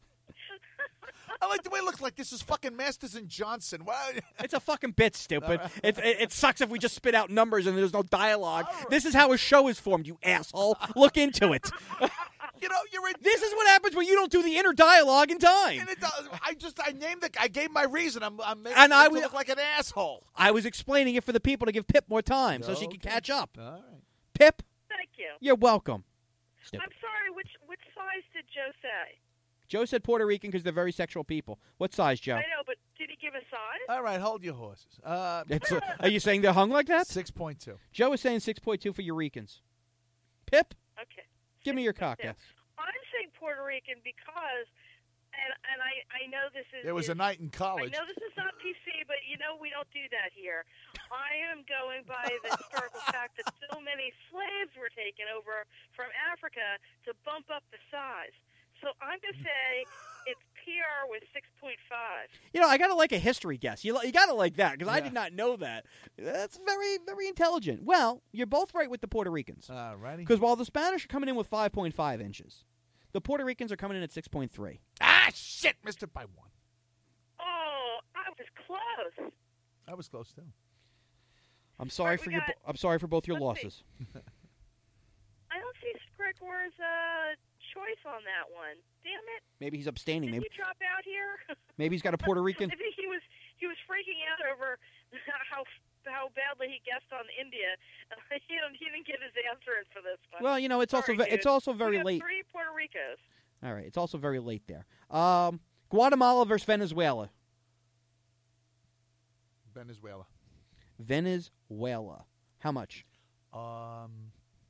I like the way it looks like this is fucking Masters and Johnson. Why? It's a fucking bit, stupid. All right. It, it, it sucks if we just spit out numbers and there's no dialogue. All right. This is how a show is formed, you asshole. Look into it. You know, you're in. This is what happens when you don't do the inner dialogue in time. And it does, I just I named the I gave my reason. I'm I'm making And I it was- look like an asshole. I was explaining it for the people to give Pip more time so she could Okay. catch up. All right. Pip, Thank you. you're welcome. Stupid. I'm sorry. Which which size did Joe say? Joe said Puerto Rican because they're very sexual people. What size, Joe? I know, but did he give a size? All right, hold your horses. Uh, It's a- are you saying they're hung like that? six point two. Joe is saying six point two for Euricans. Pip, Okay. give me your cock. Yeah. Yes. I'm saying Puerto Rican because, and and I I know this is. There was a is- night in I college. know this is not P C, but you know we don't do that here. I am going by the historical fact that so many slaves were taken over from Africa to bump up the size. So I'm going to say it's P R with six point five. You know, I gotta like a history guess. You, you gotta like that because I Yeah. did not know that. That's very, very intelligent. Well, you're both right with the Puerto Ricans All righty. because while the Spanish are coming in with five point five inches, the Puerto Ricans are coming in at six point three. Ah, shit, missed it by one. Oh, I was close. I was close too. I'm sorry Right, we for your. got- bo- I'm sorry for both your let's see. losses. I don't see Gregor's uh, choice on that one. Damn it! Maybe he's abstaining. Did Maybe he drop out here? maybe he's got a Puerto Rican. I think he was he was freaking out over how how badly he guessed on India. he didn't he didn't get his answers for this one. Well, you know, it's also Sorry, ve- it's dude. also very we got late. Three Puerto Ricos. All right, it's also very late there. Um, Guatemala versus Venezuela. Venezuela. Venezuela. How much? Um,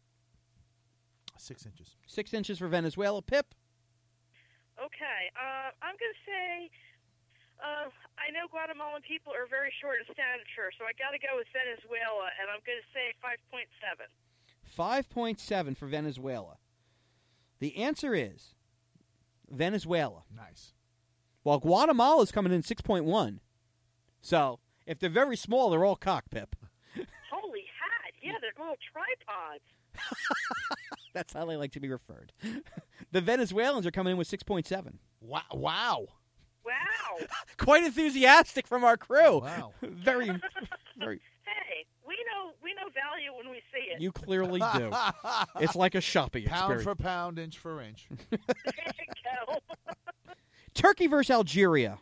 six inches. Six inches for Venezuela. Pip. Okay, uh, I'm going to say. Uh, I know Guatemalan people are very short in stature, so I got to go with Venezuela, and I'm going to say five point seven. Five point seven for Venezuela. The answer is Venezuela. Nice. While Guatemala is coming in six point one. So if they're very small, they're all cock, Pip. Holy hat! Yeah, they're little tripods. That's how they like to be referred. The Venezuelans are coming in with six point seven. Wow. Wow. Wow. Quite enthusiastic from our crew. Wow. Very, very. Hey, we know we know value when we see it. You clearly do. It's like a shopping Pound experience. for pound, inch for inch. There you go. Turkey versus Algeria.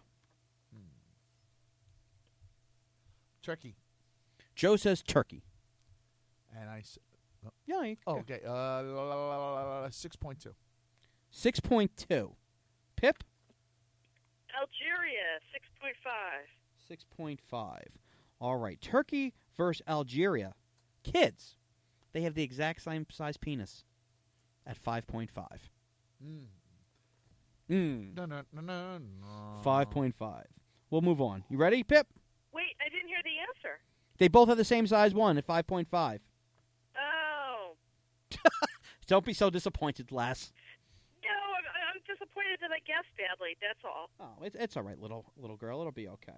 Turkey. Joe says Turkey. And I. s- Yeah. You, Oh, okay. Uh, six point two. six point two. Pip. Algeria, six point five. six point five. All right. Turkey versus Algeria. Kids, they have the exact same size penis at five point five. Mm. Mm. No, no, no, no, no. five point five. We'll move on. You ready, Pip? Wait, I didn't hear the answer. They both have the same size one at five point five. Oh. Don't be so disappointed, lass. No, I'm, I'm disappointed that I guessed badly. That's all. Oh, it's it's all right, little little girl. It'll be okay.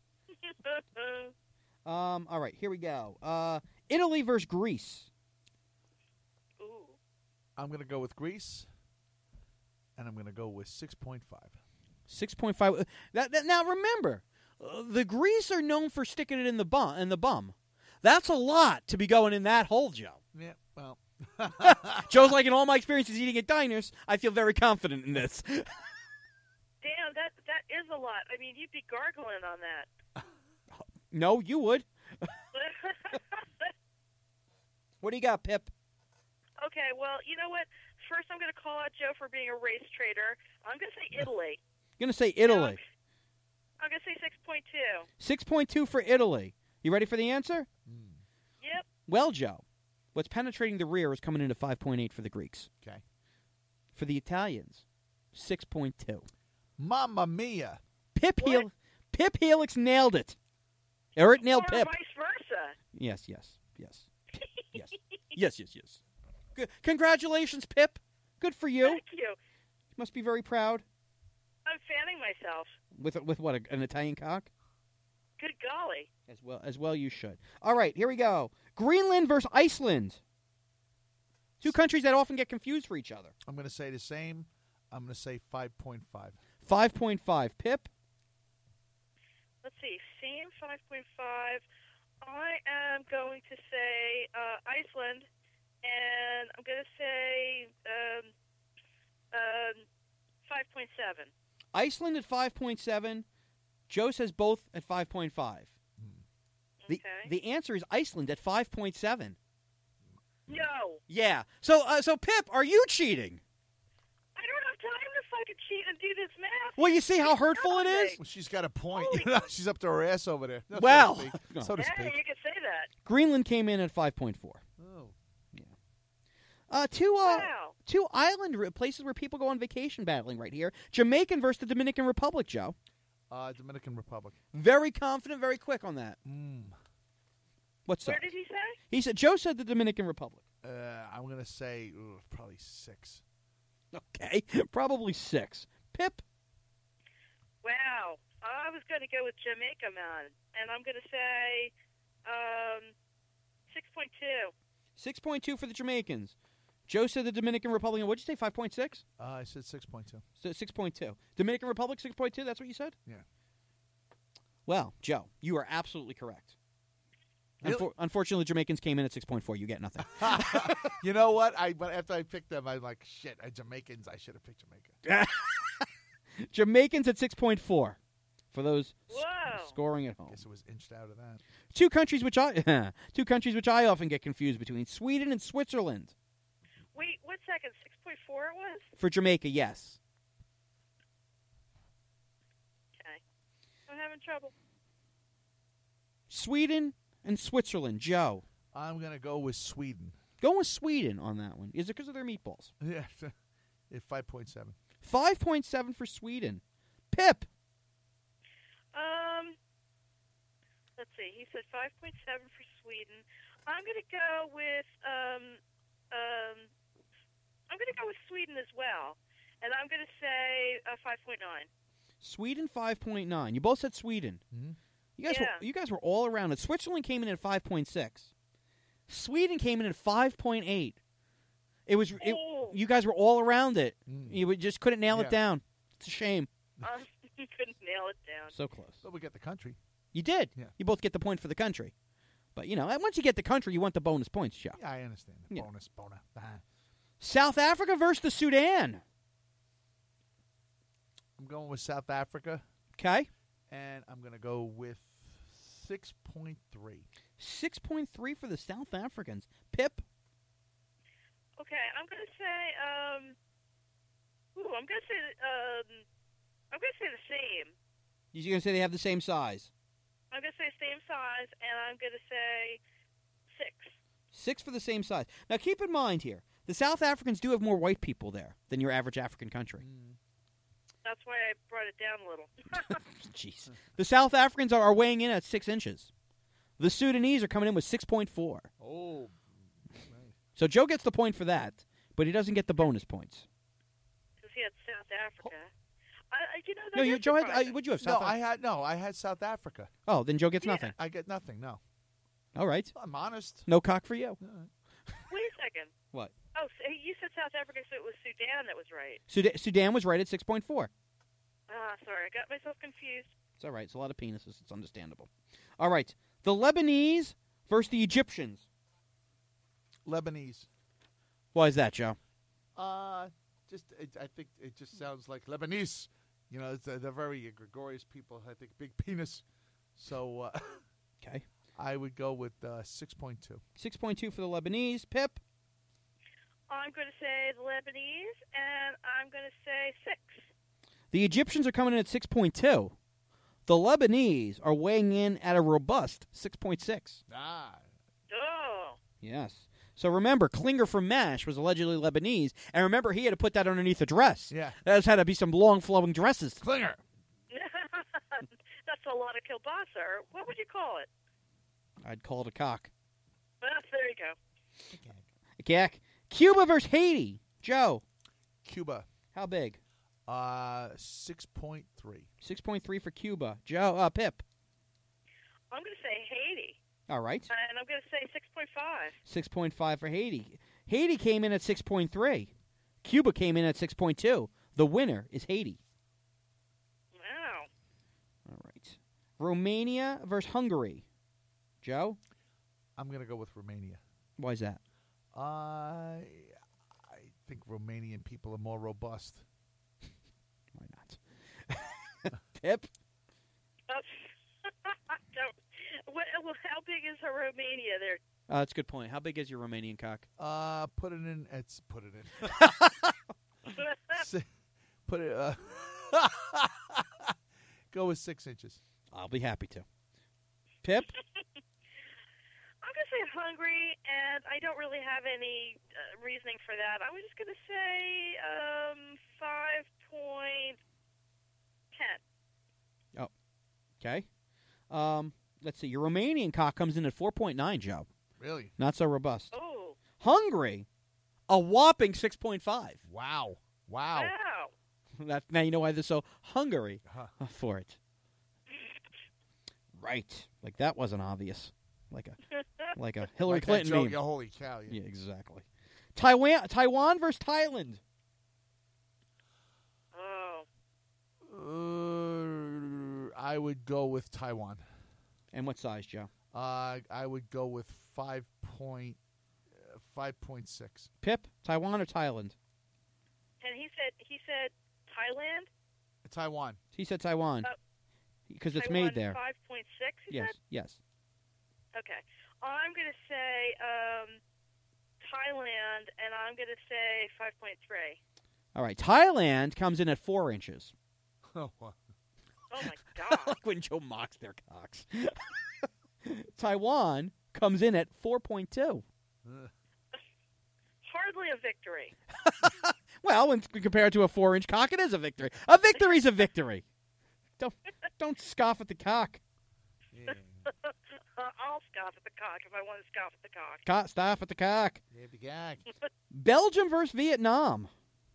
Um. All right. Here we go. Uh, Italy versus Greece. Ooh. I'm going to go with Greece, and I'm going to go with six point five. Six point five. That, that now remember, uh, the Greece are known for sticking it in the bum. In the bum, that's a lot to be going in that hole, Joe. Yeah, well. Joe's like, in all my experiences eating at diners, I feel very confident in this. Damn, that that is a lot. I mean, you'd be gargling on that. No, you would. What do you got, Pip? Okay, well, you know what? First, I'm going to call out Joe for being a race trader. I'm going to say Italy. You're going to say Italy. I'm going to say six point two. six point two for Italy. You ready for the answer? Yep. Well, Joe, what's penetrating the rear is coming in at five point eight for the Greeks. Okay. For the Italians, six point two. Mamma mia. Pip, What? Hel- Pip Helix nailed it. Or it nailed Or Pip. vice versa. Yes, yes, yes. Yes. Yes, yes, yes. Good. Congratulations, Pip. Good for you. Thank you. Must be very proud. I'm fanning myself. With with what, a, an Italian cock? Good golly. As well as well you should. All right, here we go. Greenland versus Iceland. Two countries that often get confused for each other. I'm going to say the same. I'm going to say five point five. five point five. Pip? Let's see. Same five point five. I am going to say uh, Iceland, and I'm going to say um, um, five point seven. Iceland at five point seven. Joe says both at five point five. The, Okay. the answer is Iceland at five point seven. No. Yeah. So, uh, so Pip, are you cheating? I don't have time to fucking cheat and do this math. Well, you see how hurtful it Golly. is? Well, she's got a point. Holy- You know, she's up to her ass over there. No, Well. so to speak. No. So to Yeah, speak. you can say that. Greenland came in at five point four. Oh. Uh, two uh, Wow. two island r- places where people go on vacation battling right here. Jamaican versus the Dominican Republic, Joe. Uh, Dominican Republic. Very confident, very quick on that. Mm. What's Where up? did he say? He said, Joe said the Dominican Republic. Uh, I'm going to say ooh, probably six. Okay, probably six. Pip? Wow. I was going to go with Jamaica, man. And I'm going to say um, six point two. six point two for the Jamaicans. Joe said the Dominican Republic. What'd you say, five point six? Uh, I said six point two. So six point two. Dominican Republic, six point two? That's what you said? Yeah. Well, Joe, you are absolutely correct. Really? Unfor- unfortunately, the Jamaicans came in at six point four. You get nothing. You know what? I but after I picked them, I'm like, shit. I Jamaicans. I should have picked Jamaica. Jamaicans at six point four for those s- Whoa. scoring at home. Guess it was inched out of that. Two countries which I two countries which I often get confused between, Sweden and Switzerland. Wait, one second. six point four it was? For Jamaica, yes. Okay. I'm having trouble. Sweden and Switzerland, Joe. I'm gonna go with Sweden. Go with Sweden on that one. Is it because of their meatballs? Yeah, at five point seven. five point seven for Sweden. Pip. Um, let's see. He said five point seven for Sweden. I'm going to go with um, um, I'm going to go with Sweden as well, and I'm going to say uh, five point nine. Sweden five point nine. You both said Sweden. Mhm. You guys Yeah. were you guys were all around it. Switzerland came in at five point six. Sweden came in at five point eight. It was it, Oh. you guys were all around it. Mm. You would- just couldn't nail Yeah. it down. It's a shame. Um, you couldn't nail it down. So close. So we get the country. You did. Yeah. You both get the point for the country. But you know, and once you get the country, you want the bonus points, Joe. Yeah, I understand. Yeah. Bonus, bonus. Ah. South Africa versus the Sudan. I'm going with South Africa, Okay. and I'm gonna go with six point three. six point three for the South Africans. Pip. Okay, I'm going to say um, ooh, I'm going to say um, I'm going to say the same. You're going to say they have the same size. I'm going to say same size, and I'm going to say six. Six for the same size. Now, keep in mind here, the South Africans do have more white people there than your average African country. That's why I brought it down a little. Jeez. The South Africans are, are weighing in at six inches. The Sudanese are coming in with six point four. Oh, So Joe gets the point for that, but he doesn't get the bonus points. Because he had South Africa. I, I, you know, that No, you, is Joe had, uh, surprising. what'd you have? no, South I Af- had no. I had South Africa. Oh, then Joe gets Yeah. nothing. I get nothing. No, All right. I'm honest. No cock for you. Wait a second. What? Oh, so you said South Africa, so it was Sudan that was right. Sudan, Sudan was right at six point four. Ah, sorry, I got myself confused. It's all right. It's a lot of penises. It's understandable. All right. The Lebanese versus the Egyptians. Lebanese. Why is that, Joe? Uh, just it, I think it just sounds like Lebanese. You know, it's, uh, they're very gregarious people. I think big penis. So uh, Okay. I would go with uh, six point two. six point two for the Lebanese. Pip. I'm going to say the Lebanese, and I'm going to say six. The Egyptians are coming in at six point two. The Lebanese are weighing in at a robust six point six. Ah. Oh. Yes. So remember, Klinger from MASH was allegedly Lebanese, and remember, he had to put that underneath a dress. Yeah. That had to be some long, flowing dresses. Klinger. That's a lot of kielbasa. Or what would you call it? I'd call it a cock. Well, there you go. Gak. Cuba versus Haiti. Joe, Cuba. how big? Uh, six point three. six point three for Cuba. Joe, uh, Pip. I'm going to say Haiti. All right. And I'm going to say six point five. six point five for Haiti. Haiti came in at six point three. Cuba came in at six point two. The winner is Haiti. Wow. All right. Romania versus Hungary. Joe, I'm going to go with Romania. why is that? I I think Romanian people are more robust. Why not? Pip? Uh, don't, what, well, how big is Romania there? Uh, that's a good point. How big is your Romanian cock? Uh, put it in. It's put it in. Si- put it. Uh, go with six inches. I'll be happy to. Pip? I'm going to say Hungary, and I don't really have any uh, reasoning for that. I was just going to say um, five point ten. Okay. Um, let's see. Your Romanian cock comes in at four point nine, Joe. Really? Not so robust. Oh, Hungary, a whopping six point five. Wow. Wow. wow. That, now you know why they're so hungry Huh. for it. Right. Like that wasn't obvious. Like a like a Hillary Like that Clinton joke, meme. yeah, holy cow. Yeah. Yeah, exactly. Taiwan Taiwan versus Thailand. Oh, Uh, I would go with Taiwan. And what size, Joe? Uh, I would go with five point uh, five point six. Pip, Taiwan or Thailand? and he said he said Thailand. Taiwan. He said Taiwan. Uh, Because it's Taiwan made there. Five point six. Yes, yes. Okay. I'm going to say um, Thailand, and I'm going to say five point three. All right. Thailand comes in at four inches. Oh, wow. Oh my God. Like when Joe mocks their cocks. Taiwan comes in at four point two. Hardly a victory. Well, when compared to a four-inch cock, it is a victory. A victory's a victory. Don't don't scoff at the cock. Yeah. I'll scoff at the cock if I want to scoff at the cock. Cock, stop at the cock. Yeah, the gag. Belgium versus Vietnam.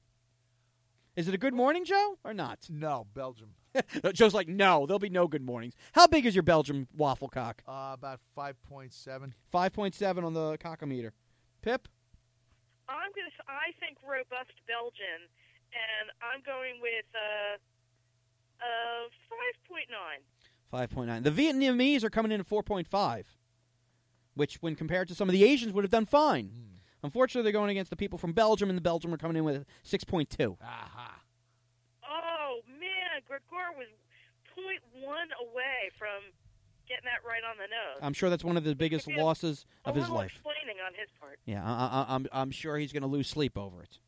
Is it a good morning, Joe, or not? No, Belgium. Joe's like, no, there'll be no good mornings. How big is your Belgium waffle cock? Uh, about five point seven. five point seven on the cockometer. Pip? I'm going to. I think robust Belgian, and I'm going with uh, uh, five point nine. five point nine. The Vietnamese are coming in at four point five, which, when compared to some of the Asians, would have done fine. Mm. Unfortunately, they're going against the people from Belgium, and the Belgium are coming in with six point two. Aha. Oh man, Gregor was point one away from getting that right on the nose. I'm sure that's one of the biggest Could be a- losses a of his little life. explaining on his part. Yeah, I, I, I'm I'm sure he's going to lose sleep over it.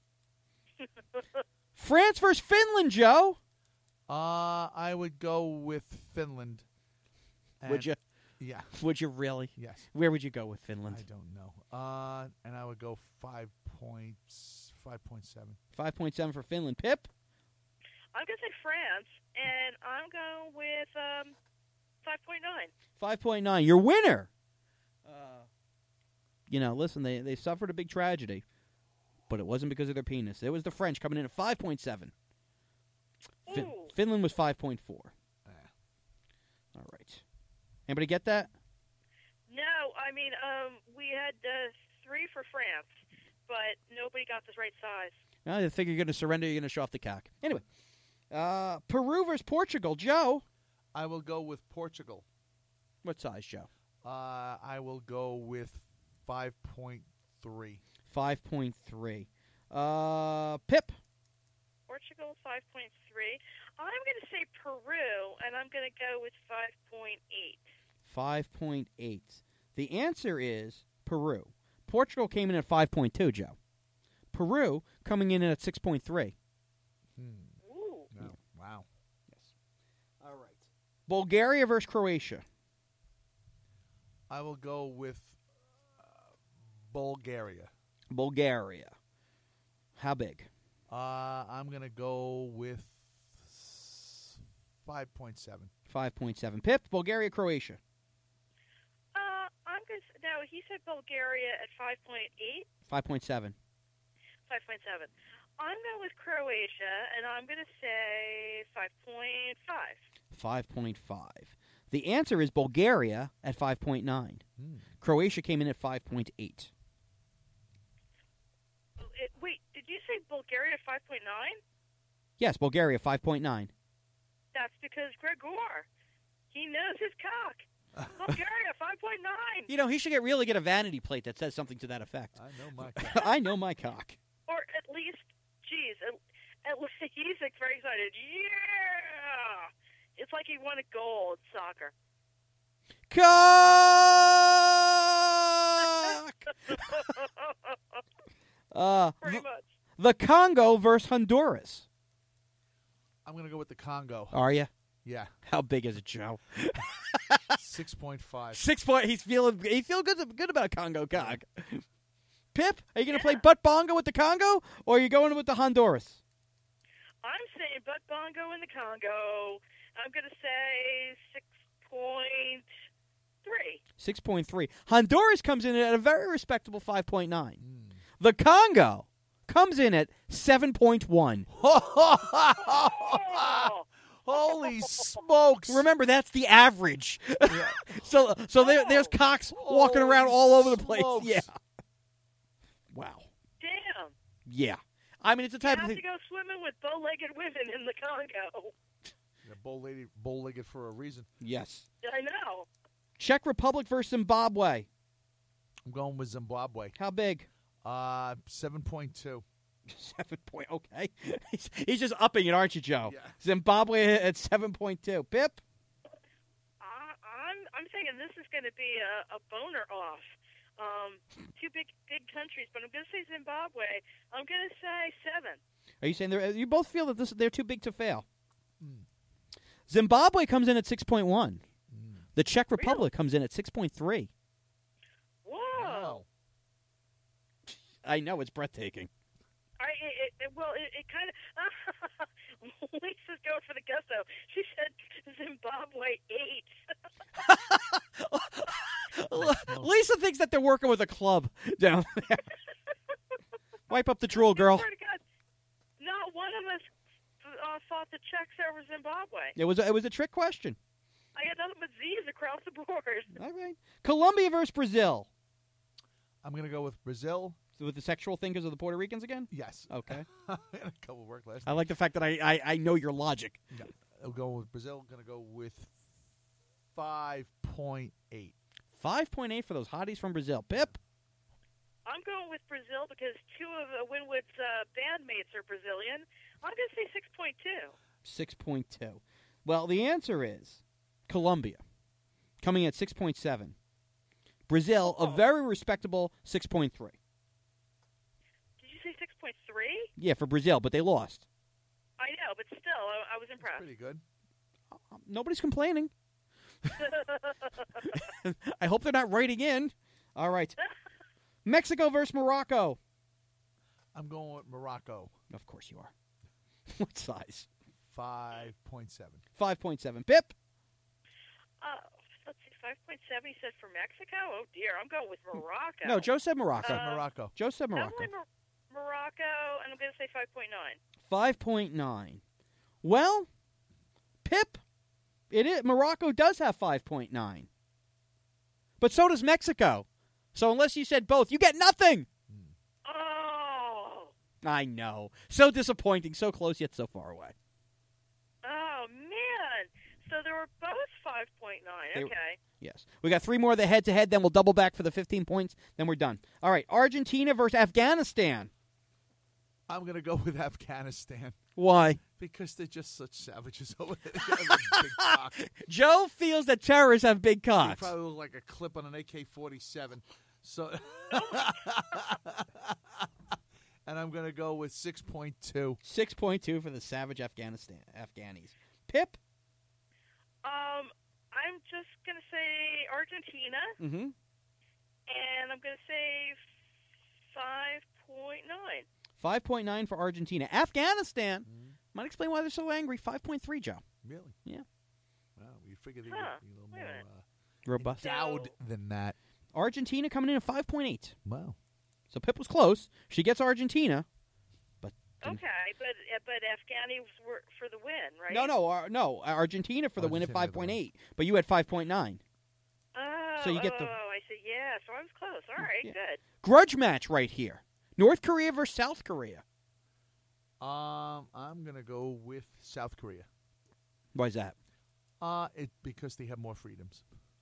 France versus Finland, Joe. Uh, I would go with Finland. Would And- you? Yeah. Would you really? Yes. Where would you go with Finland? I don't know. Uh, and I would go five points, five point seven. five point seven for Finland. Pip? I'm going to say France, and I'm going with um, five point nine. five point nine. Your winner. Uh, you know, listen, they, they suffered a big tragedy, but it wasn't because of their penis. It was the French coming in at five point seven. Fin- Ooh. Finland was five point four. Ah. All right. Anybody get that? No, I mean, um, we had uh, three for France, but nobody got the right size. Well, I think you're going to surrender. You're going to show off the cock. Anyway, uh, Peru versus Portugal. Joe? I will go with Portugal. What size, Joe? Uh, I will go with five point three. five point three. Uh, Pip? Portugal, five point three. I'm going to say Peru, and I'm going to go with five point eight. five point eight. The answer is Peru. Portugal came in at five point two, Joe. Peru coming in at six point three. Hmm. Ooh. No. Bulgaria versus Croatia. I will go with uh, Bulgaria. Bulgaria. How big? Uh, I'm going to go with five point seven. five point seven. Pip, Bulgaria, Croatia. Uh, I'm going to, no, he said Bulgaria at five point eight. five point seven. five point seven. I'm going with Croatia, and I'm going to say five point five. five point five. The answer is Bulgaria at five point nine. Hmm. Croatia came in at five point eight. It, wait, did you say Bulgaria five point nine? Yes, Bulgaria, five point nine. That's because Gregor, he knows his cock. Bulgaria five point nine. You know, he should get really get a vanity plate that says something to that effect. I know my cock. I know my cock. Or at least, geez, at, at least he's like very excited. Yeah! It's like he won a goal at soccer. Cock! uh, Pretty the, much. the Congo versus Honduras. I'm going to go with the Congo. Are you? Yeah. How big is it, Joe? six point five. Six point. He's feeling. He feel good. Good about Congo cock. Pip, are you going to Yeah. play butt bongo with the Congo, or are you going with the Honduras? I'm saying butt bongo in the Congo. I'm going to say six point three. Six point three. Honduras comes in at a very respectable five point nine. Mm. The Congo comes in at seven point one. Oh! Holy smokes. Remember, that's the average. Yeah. so, so there, there's cocks walking around all over the place. Smokes. Yeah. Wow. Damn. Yeah. I mean, it's a You type have of to thing. go swimming with bow-legged women in the Congo. Yeah, bow-legged, bow-legged for a reason. Yes. I know. Czech Republic versus Zimbabwe. I'm going with Zimbabwe. How big? Uh, seven point two. Seven point. Okay. he's, he's just upping it, aren't you, Joe? Yeah. Zimbabwe at seven point two. Pip. I, I'm I'm thinking this is going to be a, a boner off. Um, two big big countries, but I'm going to say Zimbabwe. I'm going to say seven. Are you saying they're, you both feel that this they're too big to fail? Mm. Zimbabwe comes in at six point one. Mm. The Czech Republic Really? comes in at six point three. Whoa! Wow. I know, it's breathtaking. I it, it, well, it, it kind of. Lisa's going for the gusto. She said Zimbabwe eight. Lisa thinks that they're working with a club down there. Wipe up the drool, girl. Swear to God, not one of us uh, thought the Czechs over Zimbabwe. It was a, it was a trick question. I got nothing but Z's across the board. All right. Colombia versus Brazil. I'm going to go with Brazil. So with the sexual thing because of the Puerto Ricans again? Yes. Okay. I had a couple work last I like the fact that I, I, I know your logic. Yeah. I'll go with Brazil. Going to go with five point eight. five point eight for those hotties from Brazil. Pip? I'm going with Brazil because two of uh, Winwood's uh, bandmates are Brazilian. I'm going to say six point two. six point two. Well, the answer is Colombia, coming at six point seven. Brazil, Oh. a very respectable six point three. Did you say six point three? Yeah, for Brazil, but they lost. I know, but still, I, I was impressed. Pretty good. Um, nobody's complaining. I hope they're not writing in. All right. Mexico versus Morocco. I'm going with Morocco. Of course you are. What size? five point seven. five point seven. Pip? Uh, let's see, five point seven, you said for Mexico? Oh, dear, I'm going with Morocco. No, Joe said Morocco. Uh, Morocco. Joe said I'm Morocco. going Mor- Morocco, and I'm going to say five point nine. five point nine. Well, Pip, it is, Morocco does have five point nine. But so does Mexico. So unless you said both, you get nothing. Oh, I know. So disappointing. So close yet so far away. oh, man. So there were both five point nine. They- Okay. Yes. We got three more of the head-to-head, then we'll double back for the fifteen points, then we're done. All right, Argentina versus Afghanistan. I'm going to go with Afghanistan Why? because they're just such savages over there. They have a big cock. Joe feels that terrorists have big They cocks. probably look like a clip on an A K forty-seven. So, and I'm going to go with six point two. six point two for the savage Afghanistan Afghanis. Pip? Um, just going to say Argentina, Mm-hmm. and I'm going to say five point nine. five point nine for Argentina. Afghanistan. Might explain why they're so angry. five point three, Joe. Really? Yeah. Wow, we figured they'd Huh. be a little Wait a more minute. uh, Robust. endowed So- than that. Argentina coming in at five point eight. Wow. So Pip was close. She gets Argentina. Didn't- Okay, but uh, but Afghani were for the win, right? No, no, uh, no. Argentina for the win at Argentina had five the point win. eight. But you had five point nine. Oh, So you get oh, the- I see. Yeah, so I was close. All right, Yeah. good. Grudge match right here. North Korea versus South Korea. Um, I'm gonna go with South Korea. Why is that? Uh, it because they have more freedoms.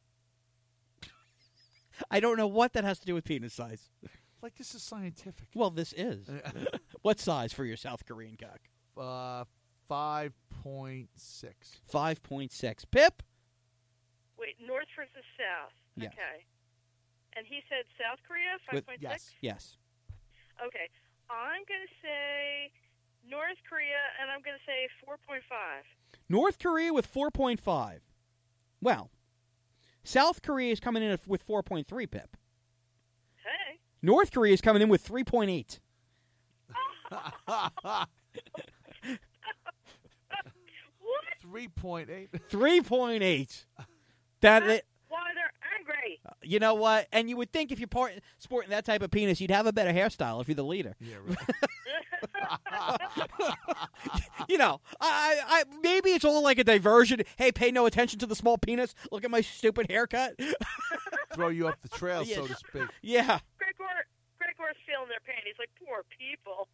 I don't know what that has to do with penis size. Like this is scientific. Well, this is. What size for your South Korean cock? uh, five point six. five point six. Pip? Wait, North versus South. Yes. Okay. And he said South Korea, With- five point yes. six? Yes. Okay. I'm going to say North Korea, and I'm going to say four point five. North Korea with four point five. Well, South Korea is coming in with four point three, Pip. Hey. North Korea is coming in with three point eight. What? Three point eight. three point eight. That That's why they're angry. You know what? And you would think if you're part, sporting that type of penis, you'd have a better hairstyle if you're the leader. Yeah, right. You know, I, I maybe it's all like a diversion. Hey, pay no attention to the small penis. Look at my stupid haircut. Throw you off the trail, Yeah. so to speak. Yeah. Gregor, Gregor's feeling their pain. He's like, poor people.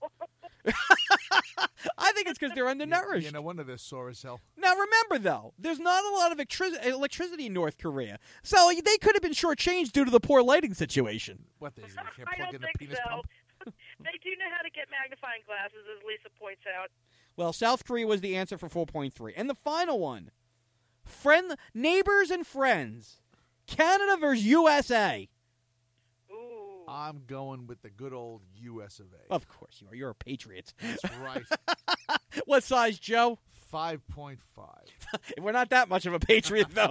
I think it's because they're You, undernourished. you know, wonder they're sore as hell. Now, remember, though, there's not a lot of electric- electricity in North Korea. So they could have been shortchanged due to the poor lighting situation. What they, they can't I plug don't in a think penis so. pump? They do know how to get magnifying glasses, as Lisa points out. Well, South Korea was the answer for four point three. And the final one, friend, neighbors and friends, Canada versus U S A. Ooh. I'm going with the good old U S of A. Of course you are. You're a patriot. That's right. What size, Joe? Five point five. We're not that much of a patriot, though.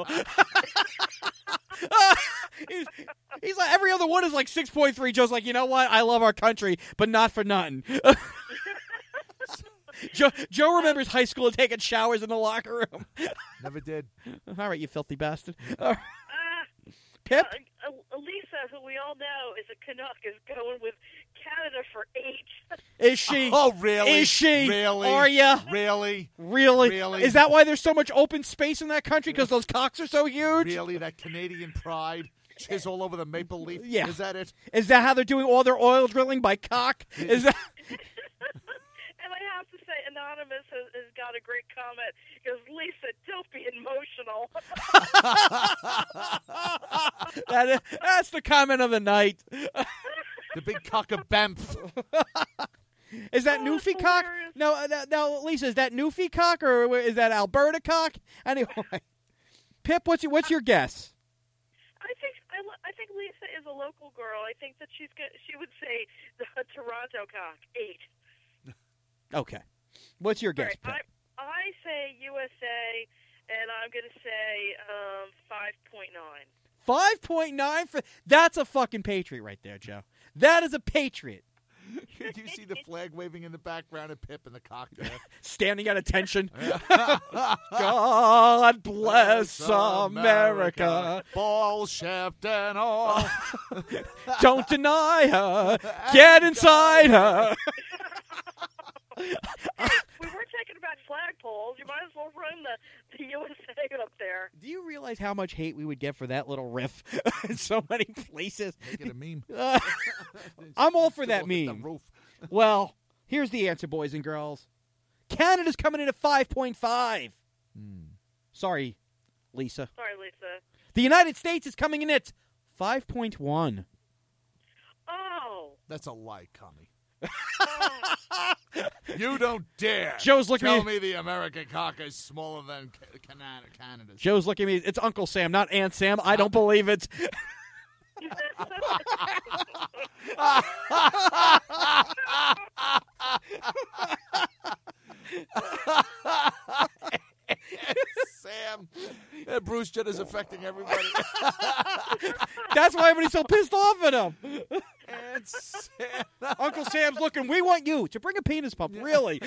he's, he's like, every other one is like six point three. Joe's like, you know what? I love our country, but not for nothing. Joe, Joe remembers high school and taking showers in the locker room. Never did. All right, you filthy bastard. All right. Ah, Pip? uh, Elisa, who we all know is a Canuck, is going with Canada for eight. Is she? Oh, really? Is she? Really? Are ya? Really? Really? Really? Is that why there's so much open space in that country? Because those cocks are so huge? Really? That Canadian pride? Chiz all over the maple leaf? Yeah. Is that it? Is that how they're doing all their oil drilling by cock? Is that? And I have to say, Anonymous has, has got a great comment. He goes, Lisa, don't be emotional. that is, that's the comment of the night. The big cock of Banff. Is that Oh, Newfie it's cock? hilarious. No, uh, no, no, Lisa, is that Newfie cock or is that Alberta cock? Anyway, Pip, what's your, what's your guess? I think I, lo- I think Lisa is a local girl. I think that she's go- she would say the Toronto cock, eight. Okay. What's your All guess, right, Pip? I, I say U S A, and I'm going to say um, five point nine. five point nine for that's a fucking patriot right there, Joe. That is a patriot. You see the flag waving in the background and Pip and the cock there. Standing at attention. God bless America. Ball shaft and all. Don't deny her. Get inside her. We were talking about flagpoles. You might as well run the, the U S A up there. Do you realize how much hate we would get for that little riff in so many places? Make it a meme. Uh, I'm all for that Look at the meme. roof. Well, here's the answer, boys and girls. Canada's coming in at five point five. Hmm. Sorry, Lisa. Sorry, Lisa. The United States is coming in at five point one. Oh. That's a lie, Connie. oh. You don't dare. Joe's looking Tell at me. me the American cock is smaller than Ca- Canada, Canada's. Joe's looking at me. It's Uncle Sam, not Aunt Sam. I don't believe it. Sam. Uh, Bruce Bruce Jenner's affecting everybody. That's why everybody's so pissed off at him. And Santa. Uncle Sam's looking. We want you to bring a penis pump. Really?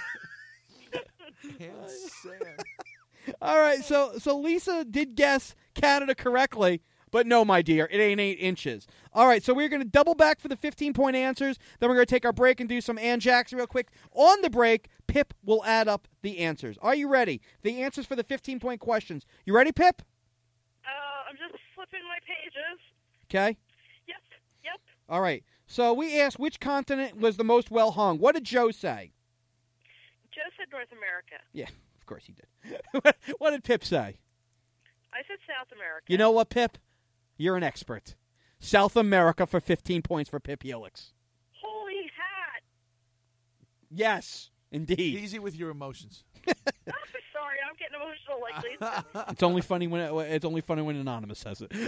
And Santa. All right. So so Lisa did guess Canada correctly. But no, my dear, it ain't eight inches. All right, so we're going to double back for the fifteen-point answers. Then we're going to take our break and do some Ann Jackson real quick. On the break, Pip will add up the answers. Are you ready? The answers for the fifteen-point questions. You ready, Pip? Uh, I'm just flipping my pages. Okay. Yep, yep. All right. So we asked which continent was the most well hung. What did Joe say? Joe said North America. Yeah, of course he did. What did Pip say? I said South America. You know what, Pip? You're an expert. South America for fifteen points for Pip Helix. Holy hat. Yes, indeed. Easy with your emotions. I'm sorry, I'm getting emotional like Lisa. It's only funny when it, it's only funny when Anonymous says it.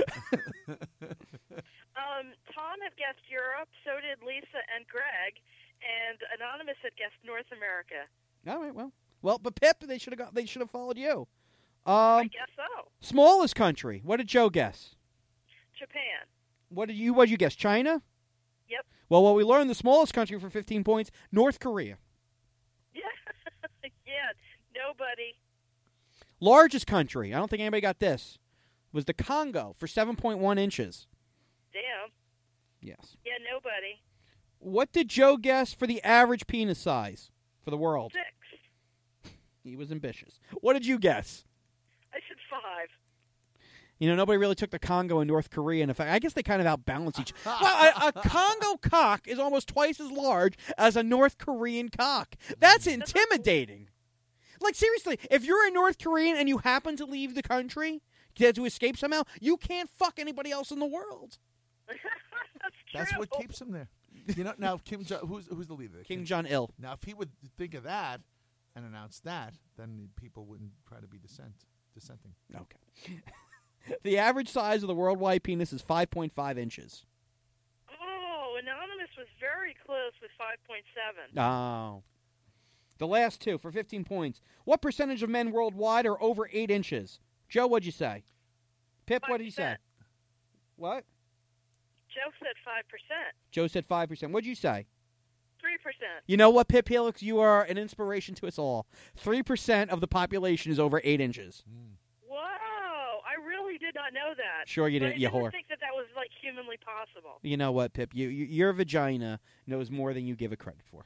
um, Tom had guessed Europe, so did Lisa and Greg, and Anonymous had guessed North America. All right, well, well, but Pip, they should have got, they should have followed you. Um, I guess so. Smallest country. What did Joe guess? Japan. What did you? What did you guess? China. Yep. Well, what we learned, the smallest country for fifteen points, North Korea. Yeah. Yeah. Nobody. Largest country. I don't think anybody got this. Was the Congo for seven point one inches. Damn. Yes. Yeah. Nobody. What did Joe guess for the average penis size for the world? Six. He was ambitious. What did you guess? I said five. You know, nobody really took the Congo and North Korea. And in fact, I guess they kind of outbalance each other. Well, a, a Congo cock is almost twice as large as a North Korean cock. That's intimidating. Like, seriously, if you're a North Korean and you happen to leave the country to, to escape somehow, you can't fuck anybody else in the world. That's true. That's what keeps him there. You know, now Kim Jong, who's who's the leader? Kim Jong-il. Now, if he would think of that and announce that, then people wouldn't try to be dissent, dissenting. Okay. The average size of the worldwide penis is five point five inches. Oh, Anonymous was very close with five point seven. Oh. The last two for fifteen points. What percentage of men worldwide are over eight inches? Joe, what'd you say? Pip, what did you say? What? Joe said five percent. Joe said five percent. What'd you say? three percent. You know what, Pip Helix? You are an inspiration to us all. three percent of the population is over eight inches. Mm. Whoa, I really did not know that. Sure you But didn't, I you didn't whore. think that that was, like, humanly possible. You know what, Pip? You, you Your vagina knows more than you give it credit for.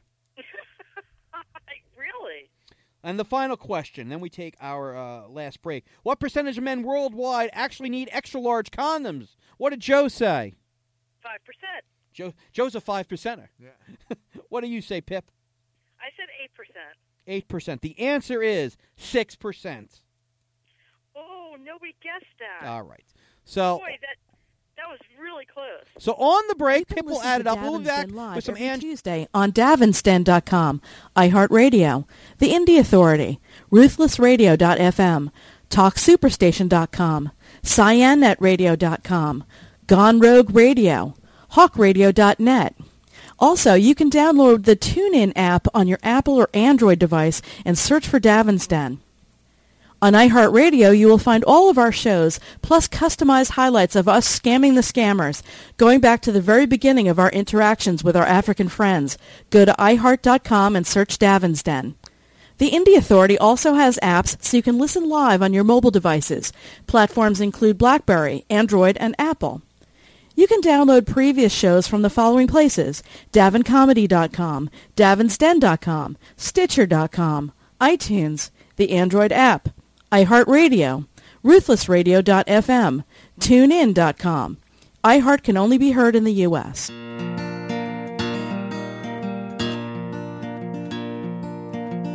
Really? And the final question, then we take our uh, last break. What percentage of men worldwide actually need extra-large condoms? What did Joe say? five percent. Joe, Joe's a five percenter. Yeah. What do you say, Pip? I said eight percent. eight percent. The answer is six percent. Oh, nobody guessed that. All right. So, Boy, that that was really close. so on the break, You can Pip will listen add to it up. We'll be back Davinston Live with some every Ann. Tuesday on Davinston dot com, iHeartRadio, The Indie Authority, Ruthless Radio dot f m, Talk Superstation dot com, Cyan Net Radio dot com, Gone Rogue Radio, Hawk Radio dot net. Also, you can download the TuneIn app on your Apple or Android device and search for Davinston. On iHeartRadio, you will find all of our shows, plus customized highlights of us scamming the scammers, going back to the very beginning of our interactions with our African friends. Go to i heart dot com and search Davinston. The Indie Authority also has apps so you can listen live on your mobile devices. Platforms include BlackBerry, Android, and Apple. You can download previous shows from the following places: davin comedy dot com, davinsden dot com, stitcher dot com, iTunes, the Android app, iHeartRadio, Ruthless Radio dot f m, tune in dot com. iHeart can only be heard in the U S